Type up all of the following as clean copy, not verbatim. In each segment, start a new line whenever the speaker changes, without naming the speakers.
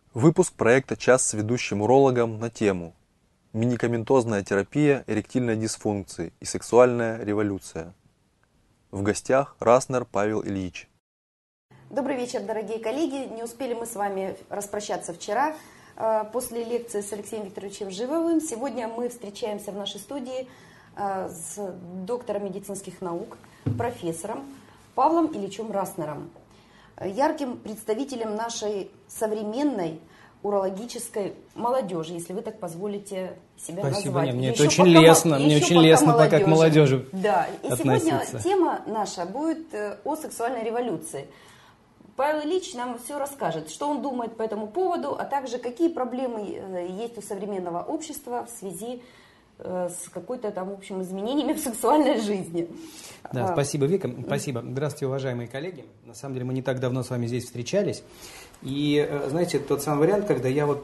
Выпуск проекта «Час с ведущим урологом» на тему «Медикаментозная терапия эректильной дисфункции и сексуальная революция». В гостях Раснер Павел Ильич.
Добрый вечер, дорогие коллеги. Не успели мы с вами распрощаться вчера после лекции с Алексеем Викторовичем Живовым. Сегодня мы встречаемся в нашей студии с доктором медицинских наук, профессором Павлом Ильичем Раснером, ярким представителем нашей современной урологической молодежи, если вы так позволите себя
Спасибо,
назвать.
Мне это очень лестно, пока к молодежи.
Да, и
относиться.
сегодня тема наша будет о сексуальной революции. Павел Ильич нам все расскажет, что он думает по этому поводу, а также какие проблемы есть у современного общества в связи с какой-то там, в общем, изменениями в сексуальной жизни.
Да, спасибо, Вика. Спасибо. Здравствуйте, уважаемые коллеги. На самом деле мы не так давно с вами здесь встречались. И, знаете, тот самый вариант, когда я вот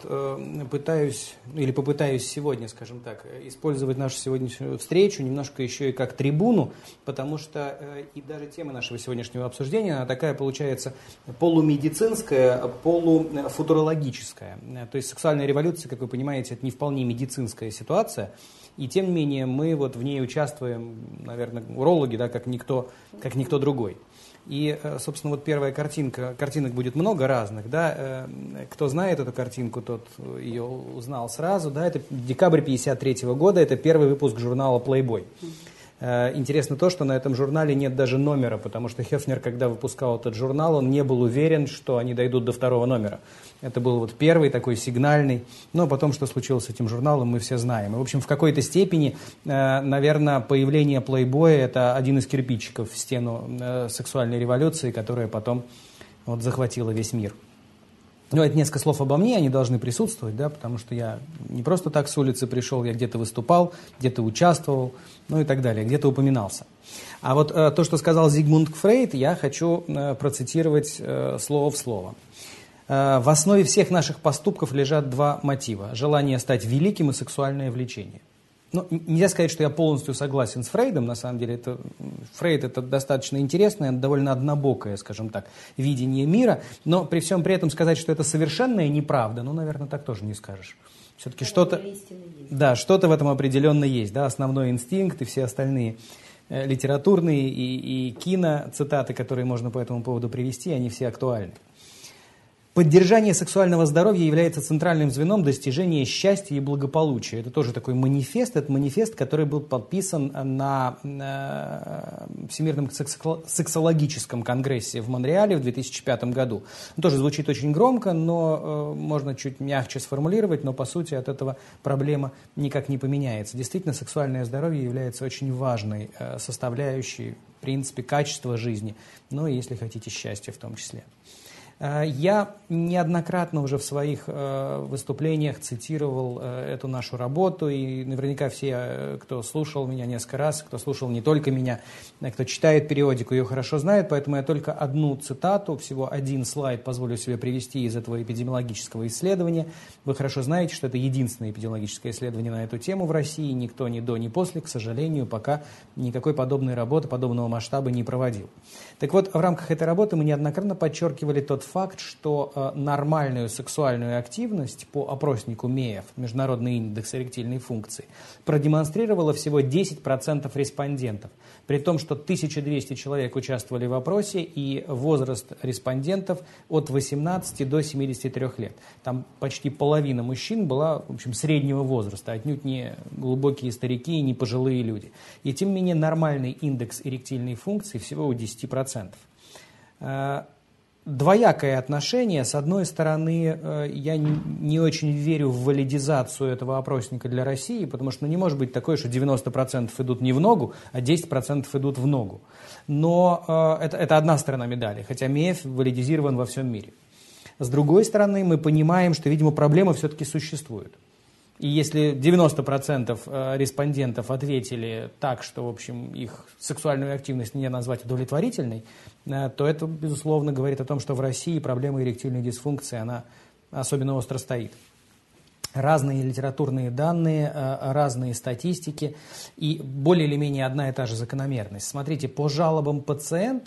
попытаюсь сегодня, скажем так, использовать нашу сегодняшнюю встречу немножко еще и как трибуну, потому что и даже тема нашего сегодняшнего обсуждения, она такая получается полумедицинская, полуфутурологическая. То есть сексуальная революция, как вы понимаете, это не вполне медицинская ситуация. И тем не менее мы вот в ней участвуем, наверное, урологи, да, как никто другой. И, собственно, вот первая картинок будет много разных, да, кто знает эту картинку, тот ее узнал сразу, да, это декабрь 1953 года, это первый выпуск журнала Playboy. Интересно то, что на этом журнале нет даже номера, потому что Хефнер, когда выпускал этот журнал, он не был уверен, что они дойдут до второго номера. Это был вот первый такой сигнальный, но потом, что случилось с этим журналом, мы все знаем. И, в общем, в какой-то степени, наверное, появление Playboy – это один из кирпичиков в стену сексуальной революции, которая потом вот захватила весь мир. Ну, это несколько слов обо мне, они должны присутствовать, да, потому что я не просто так с улицы пришел, я где-то выступал, где-то участвовал, ну и так далее, где-то упоминался. А вот то, что сказал Зигмунд Фрейд, я хочу процитировать слово в слово. В основе всех наших поступков лежат два мотива – желание стать великим и сексуальное влечение. Ну, нельзя сказать, что я полностью согласен с Фрейдом, на самом деле. Фрейд – это достаточно интересное, довольно однобокое, скажем так, видение мира, но при всем при этом сказать, что это совершенная неправда, ну, наверное, так тоже не скажешь. Все-таки что-то в этом определенно есть, да, основной инстинкт и все остальные литературные и киноцитаты, которые можно по этому поводу привести, они все актуальны. Поддержание сексуального здоровья является центральным звеном достижения счастья и благополучия. Это тоже такой манифест. Это манифест, который был подписан на Всемирном сексологическом конгрессе в Монреале в 2005 году. Он тоже звучит очень громко, но можно чуть мягче сформулировать, но по сути от этого проблема никак не поменяется. Действительно, сексуальное здоровье является очень важной составляющей, в принципе, качества жизни, но и, если хотите, счастья в том числе. Я неоднократно уже в своих выступлениях цитировал эту нашу работу, и наверняка все, кто слушал меня несколько раз, кто слушал не только меня, кто читает периодику, ее хорошо знает, поэтому я только одну цитату, всего один слайд позволю себе привести из этого эпидемиологического исследования. Вы хорошо знаете, что это единственное эпидемиологическое исследование на эту тему в России, никто ни до, ни после, к сожалению, пока никакой подобной работы, подобного масштаба не проводил. Так вот, в рамках этой работы мы неоднократно подчеркивали тот факт, что нормальную сексуальную активность по опроснику МЕФ, Международный индекс эректильной функции, продемонстрировало всего 10% респондентов. При том, что 1200 человек участвовали в опросе, и возраст респондентов от 18 до 73 лет. Там почти половина мужчин была, в общем, среднего возраста, отнюдь не глубокие старики и не пожилые люди. И тем не менее нормальный индекс эректильной функции всего у 10%. Двоякое отношение. С одной стороны, я не очень верю в валидизацию этого опросника для России, потому что не может быть такое, что 90% идут не в ногу, а 10% идут в ногу. Но это одна сторона медали, хотя МЕФ валидизирован во всем мире. С другой стороны, мы понимаем, что, видимо, проблема все-таки существует. И если 90% респондентов ответили так, что, в общем, их сексуальную активность нельзя назвать удовлетворительной, то это, безусловно, говорит о том, что в России проблема эректильной дисфункции, она особенно остро стоит. Разные литературные данные, разные статистики и более или менее одна и та же закономерность. Смотрите, по жалобам пациентов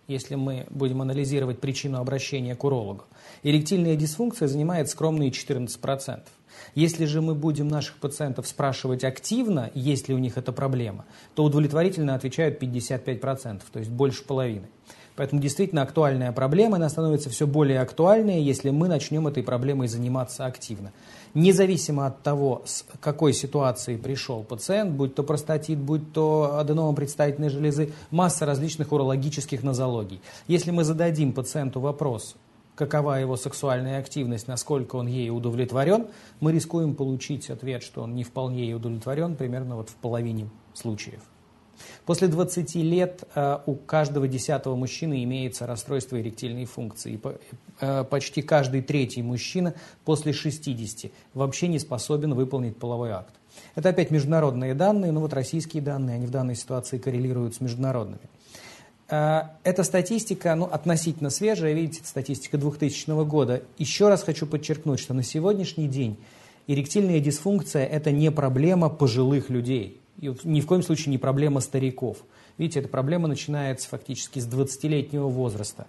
если мы будем анализировать причину обращения к урологу. Эректильная дисфункция занимает скромные 14%. Если же мы будем наших пациентов спрашивать активно, есть ли у них эта проблема, то удовлетворительно отвечают 55%, то есть больше половины. Поэтому действительно актуальная проблема, она становится все более актуальной, если мы начнем этой проблемой заниматься активно. Независимо от того, с какой ситуации пришел пациент, будь то простатит, будь то аденома предстательной железы, масса различных урологических нозологий. Если мы зададим пациенту вопрос, какова его сексуальная активность, насколько он ей удовлетворен, мы рискуем получить ответ, что он не вполне ей удовлетворен, примерно вот в половине случаев. После 20 лет у каждого 10-го мужчины имеется расстройство эректильной функции. Почти каждый 3-й мужчина после 60 вообще не способен выполнить половой акт. Это опять международные данные, но вот российские данные, они в данной ситуации коррелируют с международными. Эта статистика относительно свежая, видите, это статистика 2000 года. Еще раз хочу подчеркнуть, что на сегодняшний день эректильная дисфункция – это не проблема пожилых людей. И ни в коем случае не проблема стариков. Видите, эта проблема начинается фактически с 20-летнего возраста.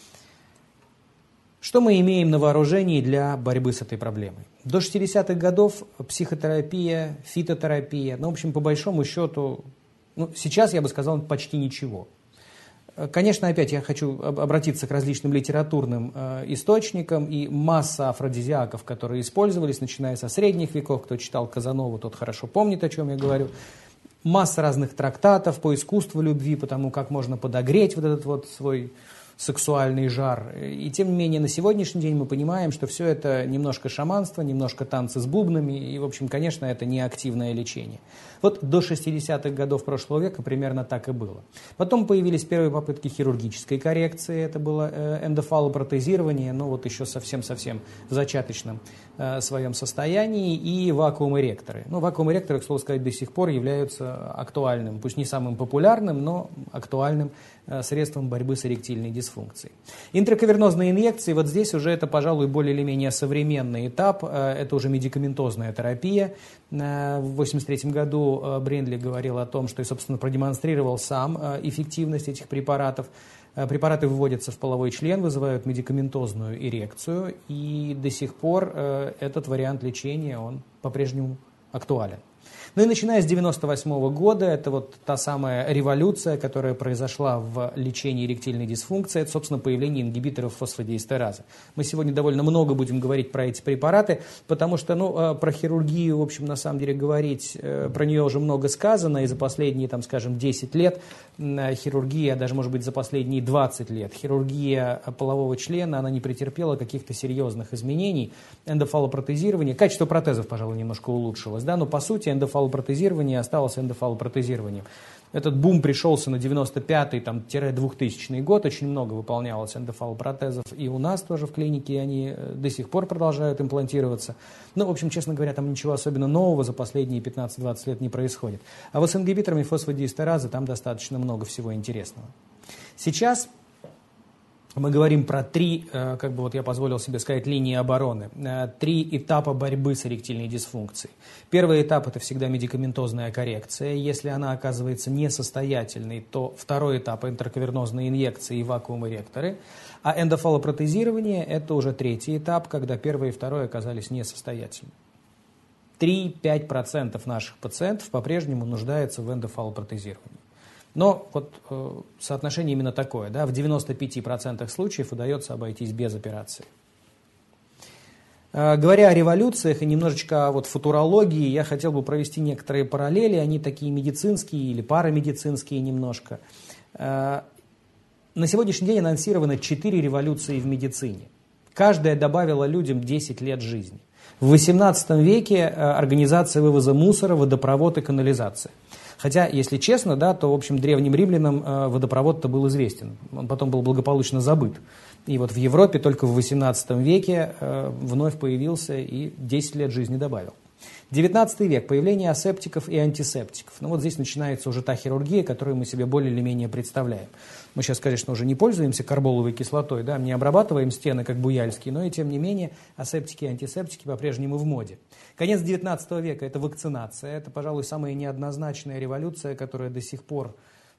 Что мы имеем на вооружении для борьбы с этой проблемой? До 60-х годов психотерапия, фитотерапия, в общем, по большому счету, сейчас я бы сказал, почти ничего. Конечно, опять я хочу обратиться к различным литературным источникам, и масса афродизиаков, которые использовались, начиная со средних веков, кто читал Казанову, тот хорошо помнит, о чем я говорю. Масса разных трактатов по искусству любви, по тому, как можно подогреть вот этот вот свой сексуальный жар. И тем не менее, на сегодняшний день мы понимаем, что все это немножко шаманство, немножко танцы с бубнами, и, в общем, конечно, это не активное лечение. Вот до 60-х годов прошлого века примерно так и было. Потом появились первые попытки хирургической коррекции, это было эндофалопротезирование, но вот еще совсем-совсем в зачаточном своем состоянии, и вакуум-эректоры. Вакуум-эректоры, к слову сказать, до сих пор являются актуальным, пусть не самым популярным, но актуальным средством борьбы с эректильной дисфункцией. Интракавернозные инъекции, вот здесь уже это, пожалуй, более или менее современный этап, это уже медикаментозная терапия. В 1983 году Брендли говорил о том, что и, собственно, продемонстрировал сам эффективность этих препаратов. Препараты вводятся в половой член, вызывают медикаментозную эрекцию, и до сих пор этот вариант лечения, он по-прежнему актуален. И начиная с 1998 года, это вот та самая революция, которая произошла в лечении эректильной дисфункции, это, собственно, появление ингибиторов фосфодиэстеразы. Мы сегодня довольно много будем говорить про эти препараты, потому что, про хирургию, в общем, на самом деле говорить, про нее уже много сказано, и за последние, 10 лет хирургия, даже, может быть, за последние 20 лет, хирургия полового члена, она не претерпела каких-то серьезных изменений. Эндофалопротезирование, качество протезов, пожалуй, немножко улучшилось, но по сути эндофалопротезирование осталось эндофалопротезированием. Этот бум пришелся на 95-2000 год, очень много выполнялось эндофалопротезов и у нас тоже в клинике, и они до сих пор продолжают имплантироваться. В общем, честно говоря, там ничего особенно нового за последние 15-20 лет не происходит. А вот с ингибиторами фосфодиэстеразы там достаточно много всего интересного. Сейчас мы говорим про 3, я позволил себе сказать, линии обороны, 3 этапа борьбы с эректильной дисфункцией. Первый этап – это всегда медикаментозная коррекция. Если она оказывается несостоятельной, то второй этап – интракавернозные инъекции и вакуум-эректоры. А эндофалопротезирование – это уже третий этап, когда первый и второй оказались несостоятельными. 3-5% наших пациентов по-прежнему нуждаются в эндофалопротезировании. Но соотношение именно такое. В 95% случаев удается обойтись без операции. Говоря о революциях и немножечко о футурологии, я хотел бы провести некоторые параллели. Они такие медицинские или парамедицинские немножко. На сегодняшний день анонсировано 4 революции в медицине. Каждая добавила людям 10 лет жизни. В XVIII веке организация вывоза мусора, водопровод и канализация. Хотя, если честно, то, в общем, древним римлянам водопровод-то был известен. Он потом был благополучно забыт. И вот в Европе только в XVIII веке вновь появился и 10 лет жизни добавил. 19 век, появление асептиков и антисептиков. Здесь начинается уже та хирургия, которую мы себе более или менее представляем. Мы сейчас, конечно, уже не пользуемся карболовой кислотой, не обрабатываем стены, как буяльские, но и тем не менее асептики и антисептики по-прежнему в моде. Конец 19 века – это вакцинация. Это, пожалуй, самая неоднозначная революция, которая до сих пор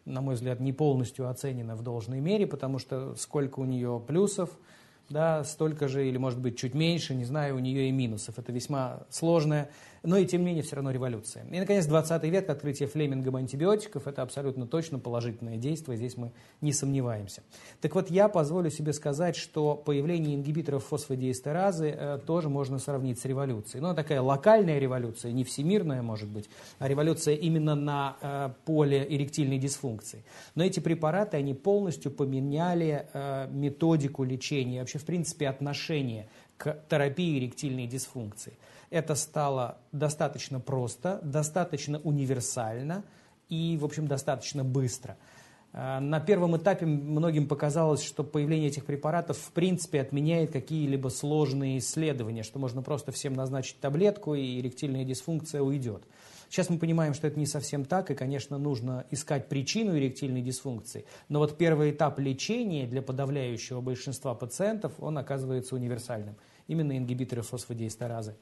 на мой взгляд, не полностью оценена в должной мере, потому что сколько у нее плюсов, да, столько же или, может быть, чуть меньше, не знаю, у нее и минусов. Это весьма сложная, но и, тем не менее, все равно революция. И, наконец, 20 век, открытие Флемингом антибиотиков, это абсолютно точно положительное действие, здесь мы не сомневаемся. Так вот, я позволю себе сказать, что появление ингибиторов фосфодиэстеразы тоже можно сравнить с революцией. Но такая локальная революция, не всемирная, может быть, а революция именно на поле эректильной дисфункции. Но эти препараты, они полностью поменяли методику лечения, вообще, в принципе, отношение к терапии эректильной дисфункции. Это стало достаточно просто, достаточно универсально и, в общем, достаточно быстро. На первом этапе многим показалось, что появление этих препаратов в принципе отменяет какие-либо сложные исследования, что можно просто всем назначить таблетку и эректильная дисфункция уйдет. Сейчас мы понимаем, что это не совсем так, и, конечно, нужно искать причину эректильной дисфункции. Но вот первый этап лечения для подавляющего большинства пациентов, он оказывается универсальным. Именно ингибиторы фосфодиэстеразы.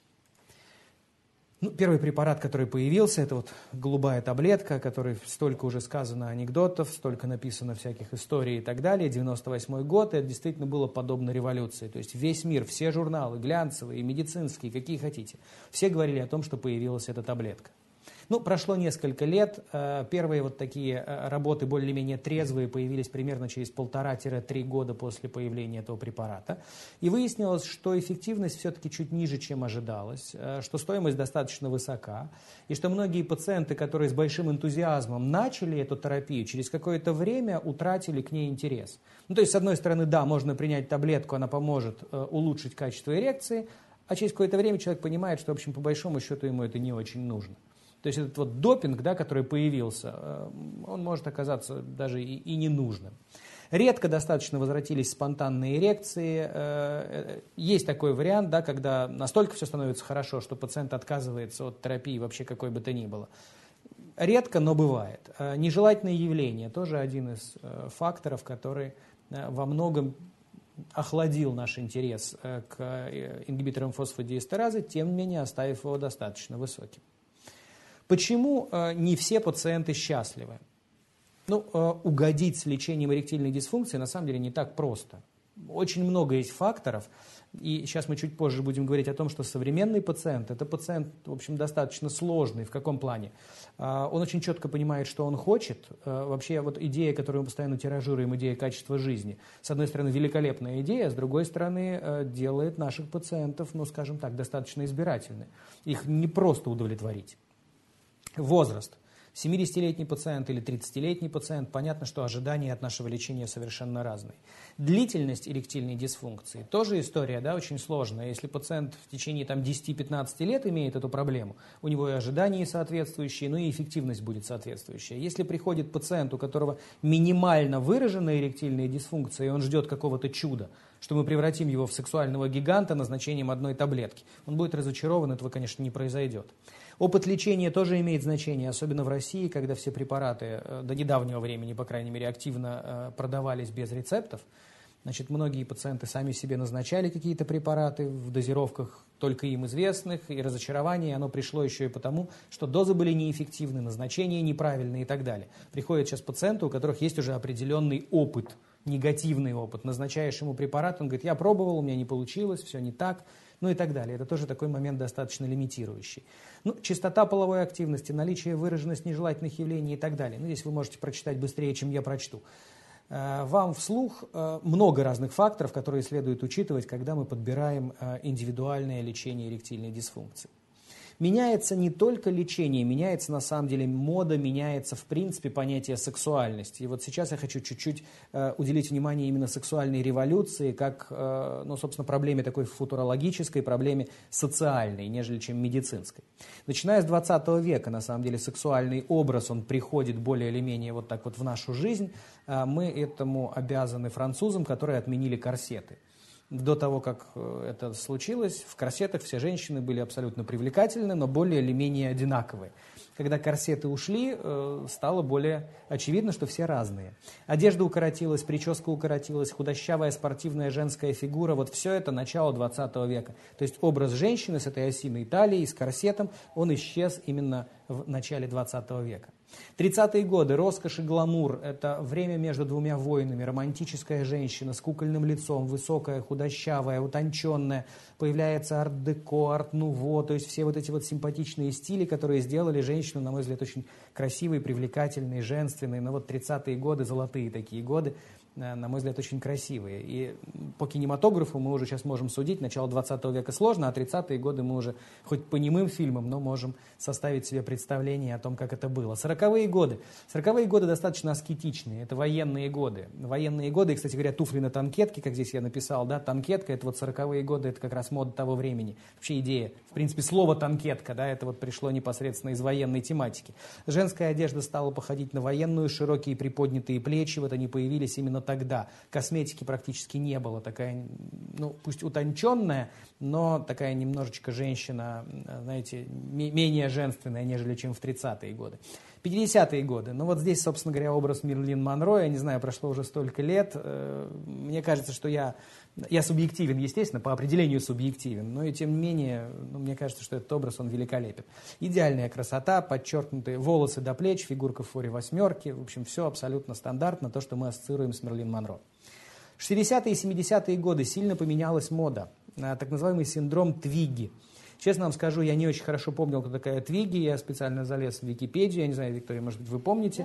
Первый препарат, который появился, это вот голубая таблетка, о которой столько уже сказано анекдотов, столько написано всяких историй и так далее. 98 год, и это действительно было подобно революции. То есть весь мир, все журналы, глянцевые, медицинские, какие хотите, все говорили о том, что появилась эта таблетка. Прошло несколько лет, первые вот такие работы более-менее трезвые появились примерно через 1,5-3 года после появления этого препарата. И выяснилось, что эффективность все-таки чуть ниже, чем ожидалось, что стоимость достаточно высока, и что многие пациенты, которые с большим энтузиазмом начали эту терапию, через какое-то время утратили к ней интерес. То есть, с одной стороны, да, можно принять таблетку, она поможет улучшить качество эрекции, а через какое-то время человек понимает, что, в общем, по большому счету ему это не очень нужно. То есть этот вот допинг, да, который появился, он может оказаться даже и ненужным. Редко достаточно возвратились спонтанные эрекции. Есть такой вариант, да, когда настолько все становится хорошо, что пациент отказывается от терапии вообще какой бы то ни было. Редко, но бывает. Нежелательное явление тоже один из факторов, который во многом охладил наш интерес к ингибиторам фосфодиэстеразы, тем не менее оставив его достаточно высоким. Почему не все пациенты счастливы? Угодить с лечением эректильной дисфункции на самом деле не так просто. Очень много есть факторов, и сейчас мы чуть позже будем говорить о том, что современный пациент – это пациент, в общем, достаточно сложный. В каком плане? Он очень четко понимает, что он хочет. Вообще, вот идея, которую мы постоянно тиражируем, идея качества жизни, с одной стороны, великолепная идея, с другой стороны, делает наших пациентов, скажем так, достаточно избирательными. Их не просто удовлетворить. Возраст. 70-летний пациент или 30-летний пациент, понятно, что ожидания от нашего лечения совершенно разные. Длительность эректильной дисфункции, тоже история, да, очень сложная. Если пациент в течение 10-15 лет имеет эту проблему, у него и ожидания соответствующие, и эффективность будет соответствующая. Если приходит пациент, у которого минимально выраженная эректильная дисфункция, и он ждет какого-то чуда, что мы превратим его в сексуального гиганта назначением одной таблетки, он будет разочарован, этого, конечно, не произойдет. Опыт лечения тоже имеет значение, особенно в России, когда все препараты до недавнего времени, по крайней мере, активно продавались без рецептов. Значит, многие пациенты сами себе назначали какие-то препараты в дозировках только им известных, и разочарование оно пришло еще и потому, что дозы были неэффективны, назначения неправильные и так далее. Приходят сейчас пациенты, у которых есть уже определенный опыт, негативный опыт. Назначаешь ему препарат, он говорит, я пробовал, у меня не получилось, все не так, и так далее. Это тоже такой момент достаточно лимитирующий. Частота половой активности, наличие выраженность нежелательных явлений и так далее. Здесь вы можете прочитать быстрее, чем я прочту. Вам вслух много разных факторов, которые следует учитывать, когда мы подбираем индивидуальное лечение эректильной дисфункции. Меняется не только лечение, меняется на самом деле мода, меняется в принципе понятие сексуальности. И вот сейчас я хочу чуть-чуть уделить внимание именно сексуальной революции, как, собственно, проблеме такой футурологической, проблеме социальной, нежели чем медицинской. Начиная с 20 века, на самом деле, сексуальный образ, он приходит более или менее вот так вот в нашу жизнь. Мы этому обязаны французам, которые отменили корсеты. До того, как это случилось, в корсетах все женщины были абсолютно привлекательны, но более или менее одинаковые. Когда корсеты ушли, стало более очевидно, что все разные. Одежда укоротилась, прическа укоротилась, худощавая спортивная женская фигура, вот все это начало 20 века. То есть образ женщины с этой осиной талией, с корсетом, он исчез именно в начале 20 века. 30-е годы, роскошь и гламур – это время между двумя войнами, романтическая женщина с кукольным лицом, высокая, худощавая, утонченная, появляется арт-деко, арт-нуво, то есть все вот эти вот симпатичные стили, которые сделали женщину, на мой взгляд, очень красивой, привлекательной, женственной. Но вот 30-е годы, золотые такие годы, на мой взгляд, очень красивые. И по кинематографу мы уже сейчас можем судить, начало 20 века сложно, а 30-е годы мы уже хоть по немым фильмам, но можем составить себе представление о том, как это было. 40-е годы. 40-е годы достаточно аскетичные, это военные годы. Военные годы, и, кстати говоря, туфли на танкетке, как здесь я написал, да, танкетка, это вот 40-е годы, это как раз мода того времени. Вообще идея, в принципе, слово танкетка, да, это вот пришло непосредственно из военной тематики. Женская одежда стала походить на военную, широкие приподнятые плечи, вот они появились именно тогда. Косметики практически не было, такая, ну, пусть утонченная, но такая немножечко женщина, знаете, менее женственная, нежели чем в 30-е годы. 50-е годы. Ну вот здесь, собственно говоря, образ Мерлин Монро, я не знаю, прошло уже столько лет. Мне кажется, что я субъективен, естественно, по определению субъективен, но и тем не менее, ну, мне кажется, что этот образ, он великолепен. Идеальная красота, подчеркнутые волосы до плеч, фигурка в форме восьмерки, в общем, все абсолютно стандартно, то, что мы ассоциируем с Мерлин Монро. В 60-е и 70-е годы сильно поменялась мода, так называемый синдром Твигги. Честно вам скажу, я не очень хорошо помнил, кто такая Твигги, я специально залез в Википедию, я не знаю, Виктория, может быть, вы помните?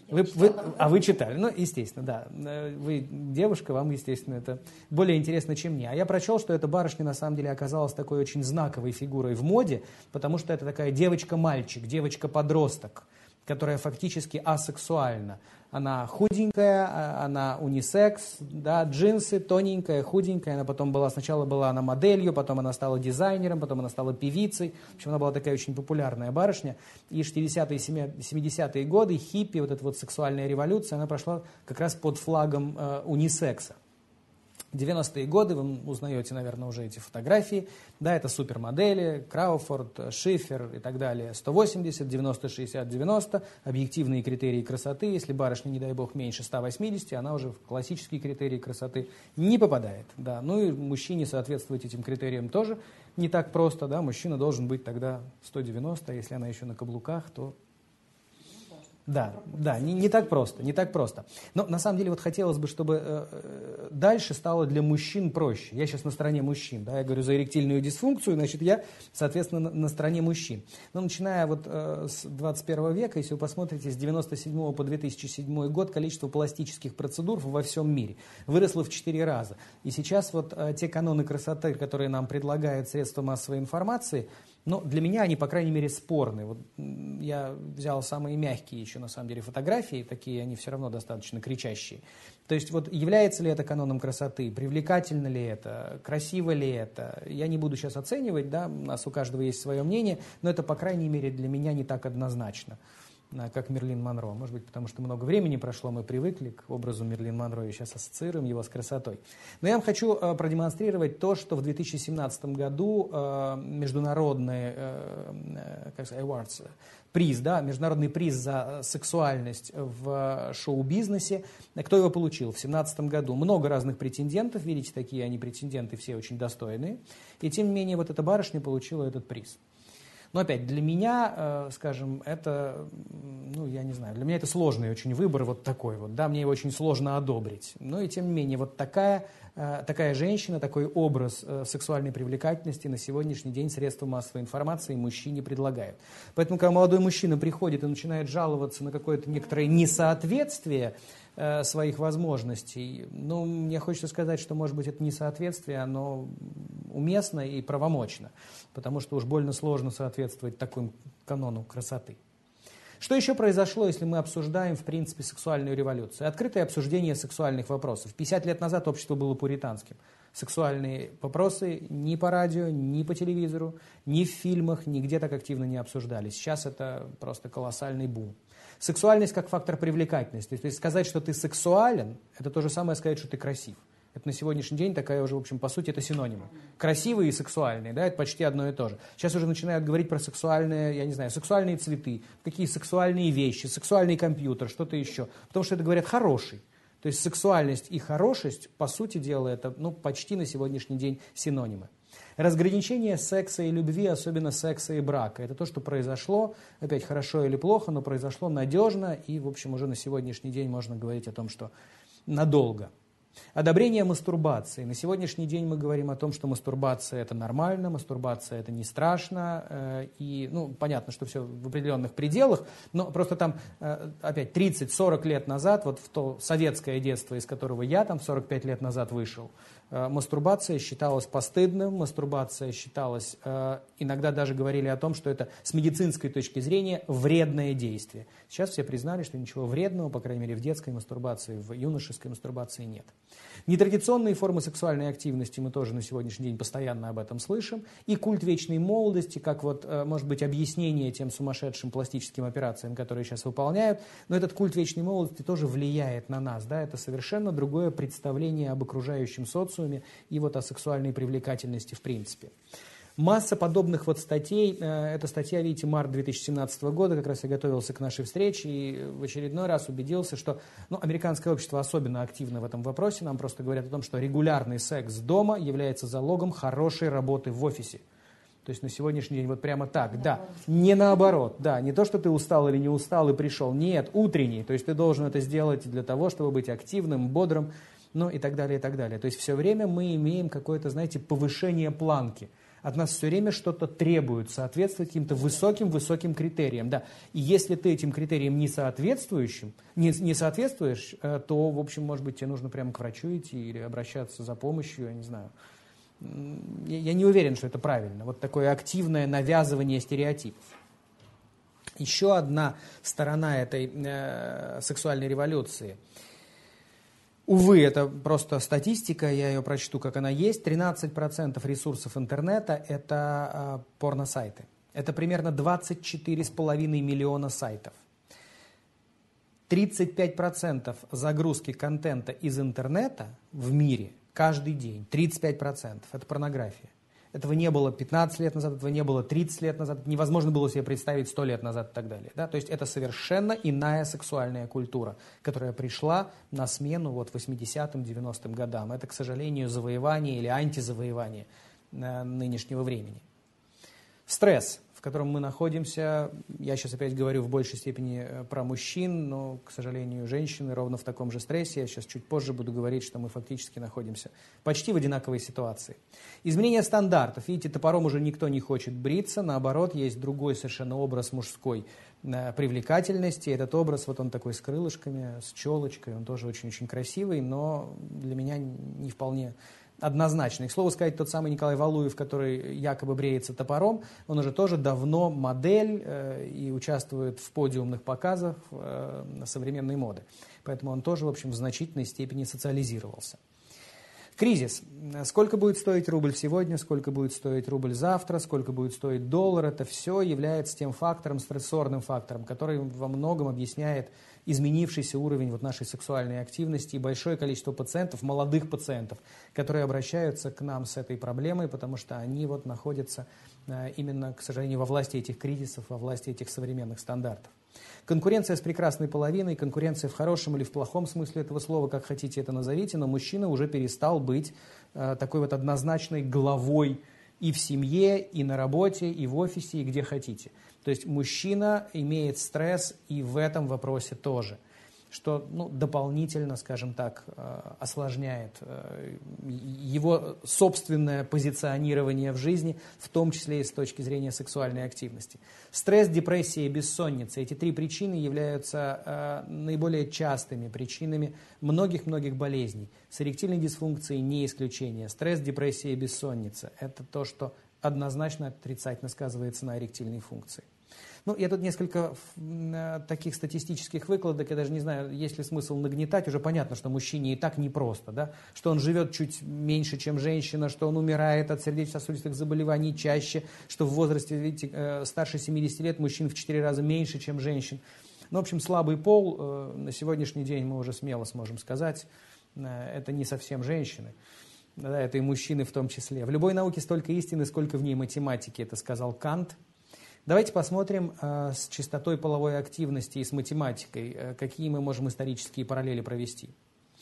Вы читали, ну, естественно, да. Вы девушка, вам, естественно, это более интересно, чем мне. А я прочел, что эта барышня, на самом деле, оказалась такой очень знаковой фигурой в моде, потому что это такая девочка-мальчик, девочка-подросток, которая фактически асексуальна. Она худенькая, она унисекс, да, джинсы, тоненькая, худенькая. Она потом сначала была она моделью, потом она стала дизайнером, потом она стала певицей. В общем, она была такая очень популярная барышня. И 60-е, 70-е годы, хиппи, вот эта вот сексуальная революция, она прошла как раз под флагом унисекса. 90-е годы, вы узнаете, наверное, уже эти фотографии. Да, это супермодели, Крауфорд, Шифер и так далее. 180, 90, 60, 90. Объективные критерии красоты. Если барышня, не дай бог, меньше 180, она уже в классические критерии красоты не попадает. Да. Ну и мужчине соответствовать этим критериям тоже не так просто. Да. Мужчина должен быть тогда 190, а если она еще на каблуках, то... Да, не так просто, не так просто. Но на самом деле вот хотелось бы, чтобы дальше стало для мужчин проще. Я сейчас на стороне мужчин, да, я говорю за эректильную дисфункцию, значит, я, соответственно, на стороне мужчин. Но начиная вот с 21 века, если вы посмотрите, с 97 по 2007 год количество пластических процедур во всем мире выросло в 4 раза. И сейчас вот те каноны красоты, которые нам предлагают средства массовой информации, но для меня они, по крайней мере, спорны. Вот я взял самые мягкие еще, на самом деле, фотографии, такие они все равно достаточно кричащие. То есть вот является ли это каноном красоты, привлекательно ли это, красиво ли это, я не буду сейчас оценивать, да, у нас у каждого есть свое мнение, но это, по крайней мере, для меня не так однозначно, как Мерлин Монро. Может быть, потому что много времени прошло, мы привыкли к образу Мерлин Монро и сейчас ассоциируем его с красотой. Но я вам хочу продемонстрировать то, что в 2017 году международный awards, приз, да, международный приз за сексуальность в шоу-бизнесе. Кто его получил? В 2017 году. Много разных претендентов, видите, такие они претенденты, все очень достойные. И тем не менее, вот эта барышня получила этот приз. Но опять, для меня, скажем, это, ну, я не знаю, для меня это сложный очень выбор, вот такой вот, да, мне его очень сложно одобрить. Но и тем не менее, вот такая женщина, такой образ сексуальной привлекательности на сегодняшний день средства массовой информации мужчине предлагают. Поэтому, когда молодой мужчина приходит и начинает жаловаться на какое-то некоторое несоответствие своих возможностей, ну, мне хочется сказать, что, может быть, это несоответствие, оно уместно и правомочно, потому что уж больно сложно соответствовать такому канону красоты. Что еще произошло, если мы обсуждаем, в принципе, сексуальную революцию? Открытое обсуждение сексуальных вопросов. 50 лет назад общество было пуританским. Сексуальные вопросы ни по радио, ни по телевизору, ни в фильмах, нигде так активно не обсуждались. Сейчас это просто колоссальный бум. Сексуальность как фактор привлекательности. То есть сказать, что ты сексуален, это то же самое сказать, что ты красив. Это на сегодняшний день такая уже, в общем, по сути, это синонимы. Красивые и сексуальные, да, это почти одно и то же. Сейчас уже начинают говорить про сексуальные, я не знаю, сексуальные цветы, какие сексуальные вещи, сексуальный компьютер, что-то еще. Потому что это говорят хороший. То есть сексуальность и хорошесть, по сути дела, это, ну, почти на сегодняшний день синонимы. Разграничение секса и любви, особенно секса и брака, это то, что произошло, опять хорошо или плохо, но произошло надежно, и, в общем, уже на сегодняшний день можно говорить о том, что надолго. Одобрение мастурбации. На сегодняшний день мы говорим о том, что мастурбация это нормально, мастурбация это не страшно, и, ну, понятно, что все в определенных пределах, но просто там, опять, 30-40 лет назад, вот в то советское детство, из которого я там 45 лет назад вышел, мастурбация считалась постыдным, мастурбация считалась, иногда даже говорили о том, что это с медицинской точки зрения вредное действие. Сейчас все признали, что ничего вредного, по крайней мере в детской мастурбации, в юношеской мастурбации нет. Нетрадиционные формы сексуальной активности, мы тоже на сегодняшний день постоянно об этом слышим, и культ вечной молодости, как вот, может быть, объяснение тем сумасшедшим пластическим операциям, которые сейчас выполняют, но этот культ вечной молодости тоже влияет на нас, да, это совершенно другое представление об окружающем социуме и вот о сексуальной привлекательности в принципе. Масса подобных вот статей, эта статья, видите, март 2017 года, как раз я готовился к нашей встрече и в очередной раз убедился, что американское общество особенно активно в этом вопросе, нам просто говорят о том, что регулярный секс дома является залогом хорошей работы в офисе. То есть на сегодняшний день вот прямо так, да, не наоборот, да, не то, что ты устал или не устал и пришел, нет, утренний, то есть ты должен это сделать для того, чтобы быть активным, бодрым, ну и так далее, и так далее. То есть все время мы имеем какое-то, знаете, повышение планки. От нас все время что-то требуют, соответствовать каким-то высоким критериям. Да. И если ты этим критериям не соответствуешь, то, в общем, может быть, тебе нужно прямо к врачу идти или обращаться за помощью, я не знаю. Я не уверен, что это правильно. Вот такое активное навязывание стереотипов. Еще одна сторона этой сексуальной революции. Увы, это просто статистика, я ее прочту, как она есть. 13% ресурсов интернета – это порносайты. Это примерно 24,5 миллиона сайтов. 35% загрузки контента из интернета в мире каждый день. 35% – это порнография. Этого не было 15 лет назад, этого не было 30 лет назад, это невозможно было себе представить 100 лет назад и так далее. Да? То есть это совершенно иная сексуальная культура, которая пришла на смену вот 80-м, 90-м годам. Это, к сожалению, завоевание или антизавоевание нынешнего времени. Стресс, в котором мы находимся, я сейчас опять говорю в большей степени про мужчин, но, к сожалению, женщины ровно в таком же стрессе. Я сейчас чуть позже буду говорить, что мы фактически находимся почти в одинаковой ситуации. Изменение стандартов. Видите, топором уже никто не хочет бриться, наоборот, есть другой совершенно образ мужской привлекательности. Этот образ, вот он такой с крылышками, с челочкой, он тоже очень-очень красивый, но для меня не вполне однозначно. И, к слову сказать, тот самый Николай Валуев, который якобы бреется топором, он уже тоже давно модель и участвует в подиумных показах современной моды. Поэтому он тоже, в общем, в значительной степени социализировался. Кризис. Сколько будет стоить рубль сегодня, сколько будет стоить рубль завтра, сколько будет стоить доллар, это все является тем фактором, стрессорным фактором, который во многом объясняет изменившийся уровень вот нашей сексуальной активности и большое количество пациентов, молодых пациентов, которые обращаются к нам с этой проблемой, потому что они вот находятся именно, к сожалению, во власти этих кризисов, во власти этих современных стандартов. Конкуренция с прекрасной половиной, конкуренция в хорошем или в плохом смысле этого слова, как хотите это назовите, но мужчина уже перестал быть такой вот однозначной главой и в семье, и на работе, и в офисе, и где хотите. То есть мужчина имеет стресс и в этом вопросе тоже, что дополнительно, скажем так, осложняет его собственное позиционирование в жизни, в том числе и с точки зрения сексуальной активности. Стресс, депрессия и бессонница – эти три причины являются наиболее частыми причинами многих-многих болезней. С эректильной дисфункцией не исключение. Стресс, депрессия и бессонница – это то, что однозначно отрицательно сказывается на эректильной функции. Я тут несколько таких статистических выкладок, я даже не знаю, есть ли смысл нагнетать, уже понятно, что мужчине и так непросто, да? Что он живет чуть меньше, чем женщина, что он умирает от сердечно-сосудистых заболеваний чаще, что в возрасте, видите, старше 70 лет мужчин в 4 раза меньше, чем женщин. В общем, слабый пол, на сегодняшний день мы уже смело сможем сказать, это не совсем женщины. Да, это и мужчины в том числе. В любой науке столько истины, сколько в ней математики, это сказал Кант. Давайте посмотрим с частотой половой активности и с математикой, какие мы можем исторические параллели провести.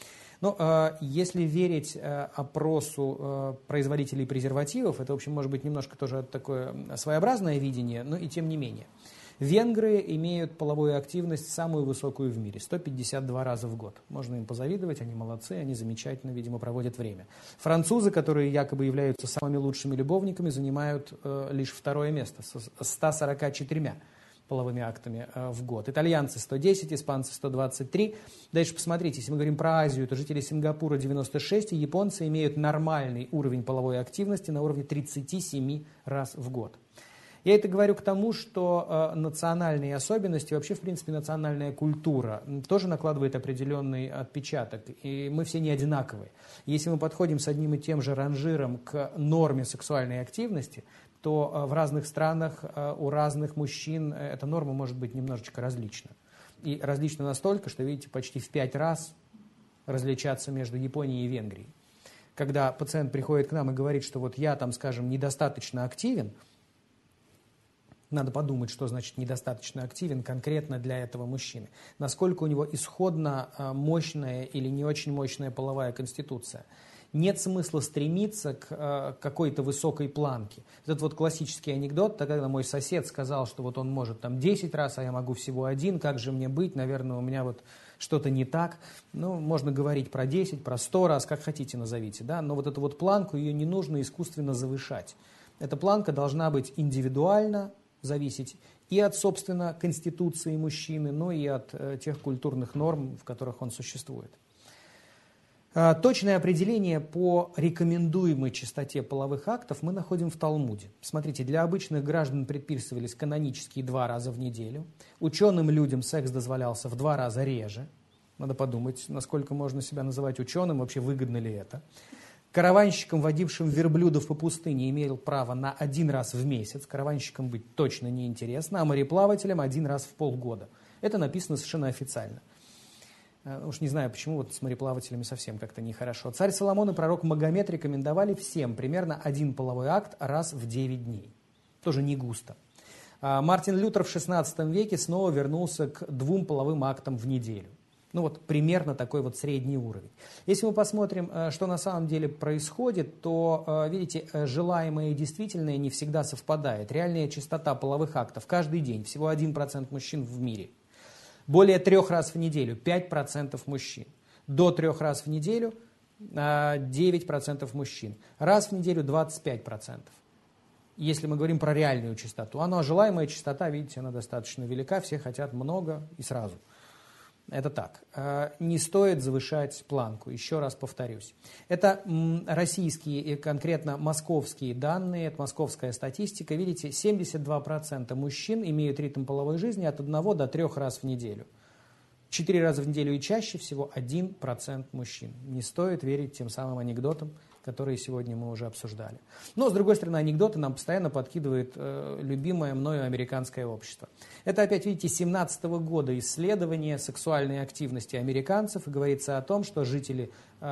Ну, если верить опросу производителей презервативов, это, в общем, может быть немножко тоже такое своеобразное видение, но и тем не менее. Венгры имеют половую активность самую высокую в мире, 152 раза в год. Можно им позавидовать, они молодцы, они замечательно, видимо, проводят время. Французы, которые якобы являются самыми лучшими любовниками, занимают лишь второе место с 144 половыми актами в год. Итальянцы 110, испанцы 123. Дальше посмотрите, если мы говорим про Азию, то жители Сингапура 96, и японцы имеют нормальный уровень половой активности на уровне 37 раз в год. Я это говорю к тому, что национальные особенности, вообще, в принципе, национальная культура тоже накладывает определенный отпечаток, и мы все не одинаковые. Если мы подходим с одним и тем же ранжиром к норме сексуальной активности, то в разных странах у разных мужчин эта норма может быть немножечко различна. И различна настолько, что, видите, почти в 5 раз различаться между Японией и Венгрией. Когда пациент приходит к нам и говорит, что вот я там, скажем, недостаточно активен, надо подумать, что значит недостаточно активен конкретно для этого мужчины. Насколько у него исходно мощная или не очень мощная половая конституция. Нет смысла стремиться к какой-то высокой планке. Этот вот классический анекдот, когда мой сосед сказал, что вот он может там 10 раз, а я могу всего 1, как же мне быть, наверное, у меня вот что-то не так. Ну, можно говорить про 10, про 100 раз, как хотите назовите, да? Но вот эту вот планку, ее не нужно искусственно завышать. Эта планка должна быть индивидуальна, зависеть и от, собственно, конституции мужчины, но и от тех культурных норм, в которых он существует. Точное определение по рекомендуемой частоте половых актов мы находим в Талмуде. Смотрите, для обычных граждан предписывались канонические 2 раза в неделю. Ученым людям секс дозволялся в 2 раза реже. Надо подумать, насколько можно себя называть ученым, вообще выгодно ли это. Караванщикам, водившим верблюдов по пустыне, имел право на 1 раз в месяц. Караванщикам быть точно неинтересно, а мореплавателям 1 раз в полгода. Это написано совершенно официально. Уж не знаю, почему вот с мореплавателями совсем как-то нехорошо. Царь Соломон и пророк Магомед рекомендовали всем примерно 1 половой акт раз в 9 дней. Тоже не густо. Мартин Лютер в XVI веке снова вернулся к 2 половым актам в неделю. Ну вот примерно такой вот средний уровень. Если мы посмотрим, что на самом деле происходит, то, видите, желаемое и действительное не всегда совпадает. Реальная частота половых актов каждый день, всего 1% мужчин в мире. Более 3 раз в неделю 5% мужчин. До 3 раз в неделю 9% мужчин. Раз в неделю 25%. Если мы говорим про реальную частоту. Желаемая частота, видите, она достаточно велика, все хотят много и сразу. Это так. Не стоит завышать планку, еще раз повторюсь. Это российские и конкретно московские данные, это московская статистика. Видите, 72% мужчин имеют ритм половой жизни от 1 до 3 раз в неделю. 4 раза в неделю и чаще всего 1% мужчин. Не стоит верить тем самым анекдотам, которые сегодня мы уже обсуждали. Но, с другой стороны, анекдоты нам постоянно подкидывает любимое мною американское общество. Это опять, видите, 2017 года исследование сексуальной активности американцев. И говорится о том, что жители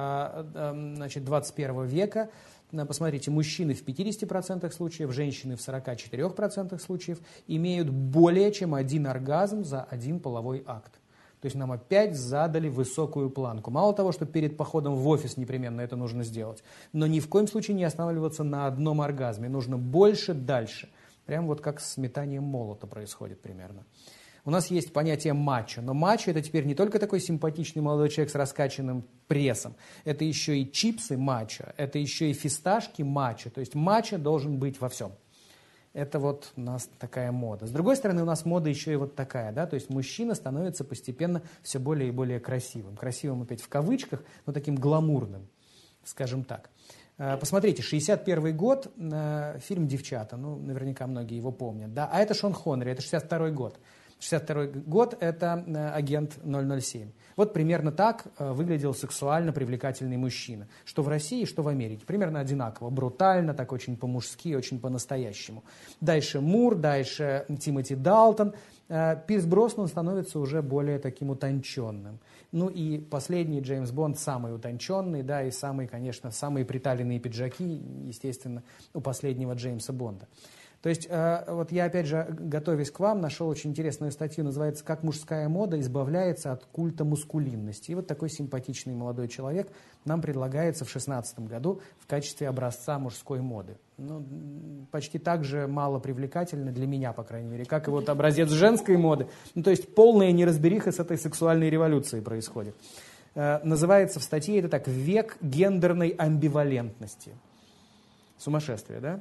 21 века, посмотрите, мужчины в 50% случаев, женщины в 44% случаев имеют более чем 1 оргазм за 1 половой акт. То есть нам опять задали высокую планку. Мало того, что перед походом в офис непременно это нужно сделать, но ни в коем случае не останавливаться на одном оргазме. Нужно больше, дальше. Прям вот как с метанием молота происходит примерно. У нас есть понятие мачо, но мачо это теперь не только такой симпатичный молодой человек с раскачанным прессом, это еще и чипсы мачо, это еще и фисташки мачо. То есть мачо должен быть во всем. Это вот у нас такая мода. С другой стороны, у нас мода еще и вот такая, да, то есть мужчина становится постепенно все более и более красивым. Красивым опять в кавычках, но таким гламурным, скажем так. Посмотрите, 61 год, фильм «Девчата», ну, наверняка многие его помнят, да, а это Шон Коннери, это 62 год. 62 год – это агент 007. Вот примерно так выглядел сексуально привлекательный мужчина. Что в России, что в Америке. Примерно одинаково. Брутально, так очень по-мужски, очень по-настоящему. Дальше Мур, дальше Тимоти Далтон. Пирс Броснан становится уже более таким утонченным. Ну и последний Джеймс Бонд самый утонченный, да, и самый, конечно, самые приталенные пиджаки, естественно, у последнего Джеймса Бонда. То есть, вот я опять же, готовясь к вам, нашел очень интересную статью, называется «Как мужская мода избавляется от культа мускулинности». И вот такой симпатичный молодой человек нам предлагается в 2016 году в качестве образца мужской моды. Ну, почти так же мало привлекательно для меня, по крайней мере, как и вот образец женской моды. Ну, то есть полная неразбериха с этой сексуальной революцией происходит. Называется в статье это так: «Век гендерной амбивалентности». Сумасшествие, да?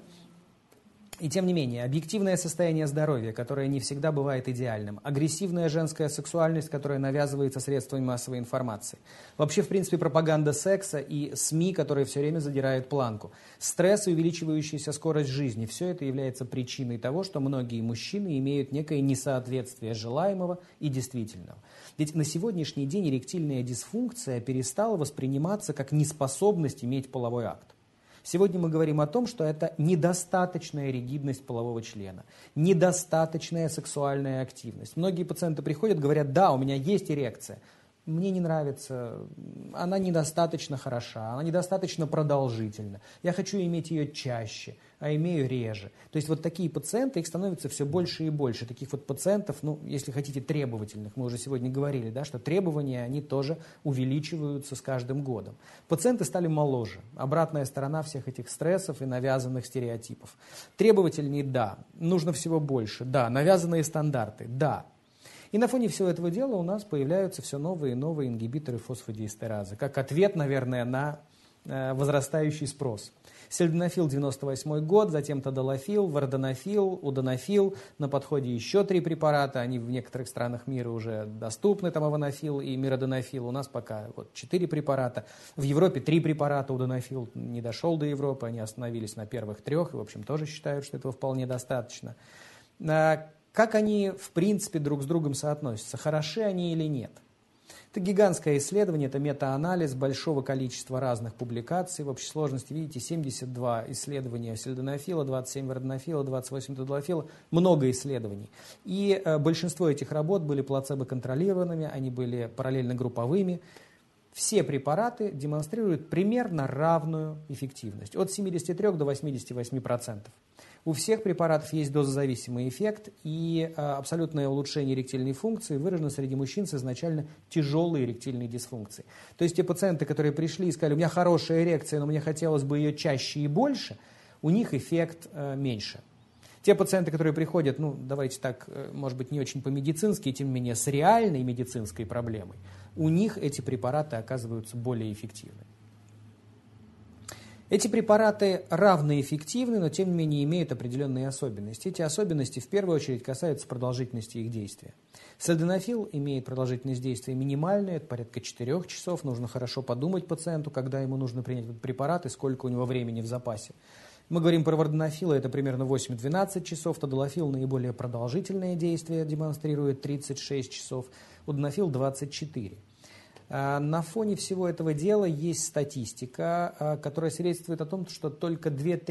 И тем не менее, объективное состояние здоровья, которое не всегда бывает идеальным, агрессивная женская сексуальность, которая навязывается средствами массовой информации, вообще, в принципе, пропаганда секса и СМИ, которые все время задирают планку, стресс и увеличивающаяся скорость жизни – все это является причиной того, что многие мужчины имеют некое несоответствие желаемого и действительного. Ведь на сегодняшний день эректильная дисфункция перестала восприниматься как неспособность иметь половой акт. Сегодня мы говорим о том, что это недостаточная ригидность полового члена, недостаточная сексуальная активность. Многие пациенты приходят, говорят: да, у меня есть эрекция, мне не нравится, она недостаточно хороша, она недостаточно продолжительна, я хочу иметь ее чаще, а имею реже. То есть вот такие пациенты, их становится все больше и больше. Таких вот пациентов, ну, если хотите, требовательных. Мы уже сегодня говорили, да, что требования, они тоже увеличиваются с каждым годом. Пациенты стали моложе. Обратная сторона всех этих стрессов и навязанных стереотипов. Требовательнее, да. Нужно всего больше, да. Навязанные стандарты, да. И на фоне всего этого дела у нас появляются все новые и новые ингибиторы фосфодиэстеразы, как ответ, наверное, на возрастающий спрос. Сельдонофил 98 год, затем тадалафил, варданофил, удонофил. На подходе еще 3 препарата, они в некоторых странах мира уже доступны, там аванофил и миродонофил. У нас пока вот 4 препарата. В Европе 3 препарата, удонофил не дошел до Европы, они остановились на первых 3, и, в общем, тоже считают, что этого вполне достаточно. Как они, в принципе, друг с другом соотносятся? Хороши они или нет? Это гигантское исследование, это метаанализ большого количества разных публикаций. В общей сложности, видите, 72 исследования сельдонофила, 27 вардонофила, 28 тадалафила, много исследований. И большинство этих работ были плацебо-контролированными, они были параллельно групповыми. Все препараты демонстрируют примерно равную эффективность, от 73 до 88%. У всех препаратов есть дозозависимый эффект, и абсолютное улучшение эректильной функции выражено среди мужчин с изначально тяжелой эректильной дисфункцией. То есть те пациенты, которые пришли и сказали: у меня хорошая эрекция, но мне хотелось бы ее чаще и больше, у них эффект меньше. Те пациенты, которые приходят, ну давайте так, может быть, не очень по-медицински, тем не менее с реальной медицинской проблемой, у них эти препараты оказываются более эффективны. Эти препараты равноэффективны, но тем не менее имеют определенные особенности. Эти особенности в первую очередь касаются продолжительности их действия. Сельдонофил имеет продолжительность действия минимальную, это порядка 4 часов. Нужно хорошо подумать пациенту, когда ему нужно принять этот препарат и сколько у него времени в запасе. Мы говорим про вардонофила, это примерно 8-12 часов. Тадалафил наиболее продолжительное действие демонстрирует 36 часов. Удонофил 24. На фоне всего этого дела есть статистика, которая свидетельствует о том, что только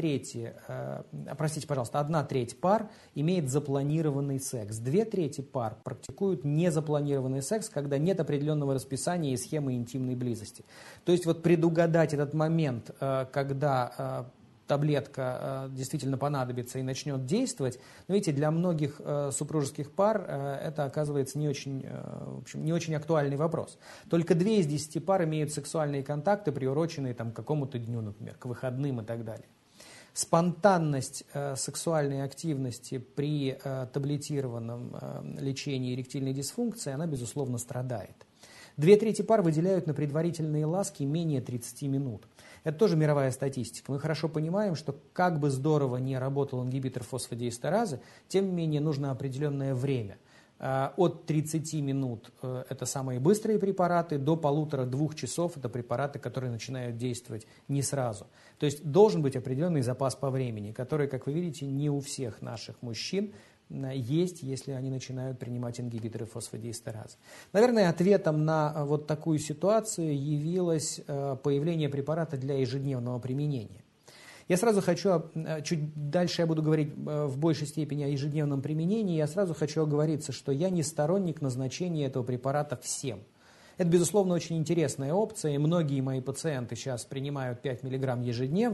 1/3 пар имеет запланированный секс. 2/3 пар практикуют незапланированный секс, когда нет определенного расписания и схемы интимной близости. То есть вот предугадать этот момент, когда таблетка действительно понадобится и начнет действовать, но видите, для многих супружеских пар это оказывается не очень, в общем, не очень актуальный вопрос. Только 2 из 10 пар имеют сексуальные контакты, приуроченные там, к какому-то дню, например, к выходным и так далее. Спонтанность сексуальной активности при таблетированном лечении эректильной дисфункции, она, безусловно, страдает. 2/3 пар выделяют на предварительные ласки менее 30 минут. Это тоже мировая статистика. Мы хорошо понимаем, что как бы здорово не работал ингибитор фосфодиэстеразы, тем не менее нужно определенное время. От 30 минут это самые быстрые препараты, до 1,5-2 часов это препараты, которые начинают действовать не сразу. То есть должен быть определенный запас по времени, который, как вы видите, не у всех наших мужчин есть, если они начинают принимать ингибиторы фосфодиэстеразы. Наверное, ответом на вот такую ситуацию явилось появление препарата для ежедневного применения. Я сразу хочу, чуть дальше я буду говорить в большей степени о ежедневном применении, я сразу хочу оговориться, что я не сторонник назначения этого препарата всем. Это, безусловно, очень интересная опция, и многие мои пациенты сейчас принимают 5 мг ежедневно,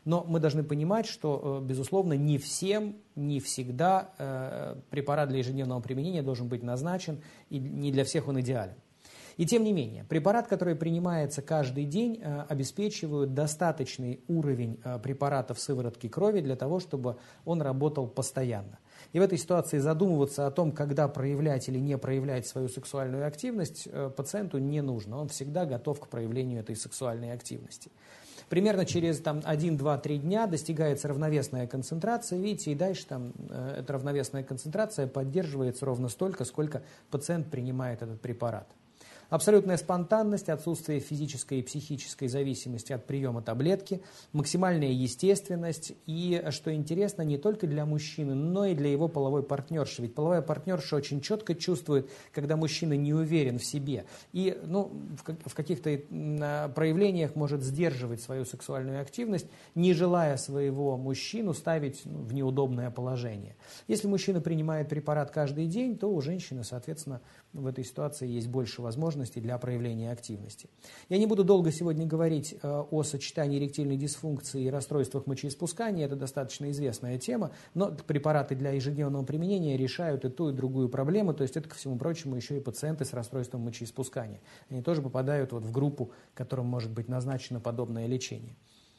Но мы должны понимать, что, безусловно, не всем, не всегда препарат для ежедневного применения должен быть назначен, и не для всех он идеален. И тем не менее, препарат, который принимается каждый день, обеспечивает достаточный уровень препарата в сыворотке крови для того, чтобы он работал постоянно. И в этой ситуации задумываться о том, когда проявлять или не проявлять свою сексуальную активность, пациенту не нужно. Он всегда готов к проявлению этой сексуальной активности. Примерно через 1, 2, 3 дня достигается равновесная концентрация, видите, и дальше эта равновесная концентрация поддерживается ровно столько, сколько пациент принимает этот препарат. Абсолютная спонтанность, отсутствие физической и психической зависимости от приема таблетки, максимальная естественность и, что интересно, не только для мужчины, но и для его половой партнерши. Ведь половая партнерша очень четко чувствует, когда мужчина не уверен в себе и в каких-то проявлениях может сдерживать свою сексуальную активность, не желая своего мужчину ставить в неудобное положение. Если мужчина принимает препарат каждый день, то у женщины, соответственно, в этой ситуации есть больше возможностей для проявления активности. Я не буду долго сегодня говорить о сочетании эректильной дисфункции и расстройствах мочеиспускания, это достаточно известная тема, но препараты для ежедневного применения решают и ту, и другую проблему, то есть это, ко всему прочему, еще и пациенты с расстройством мочеиспускания. Они тоже попадают в группу, которым может быть назначено подобное лечение.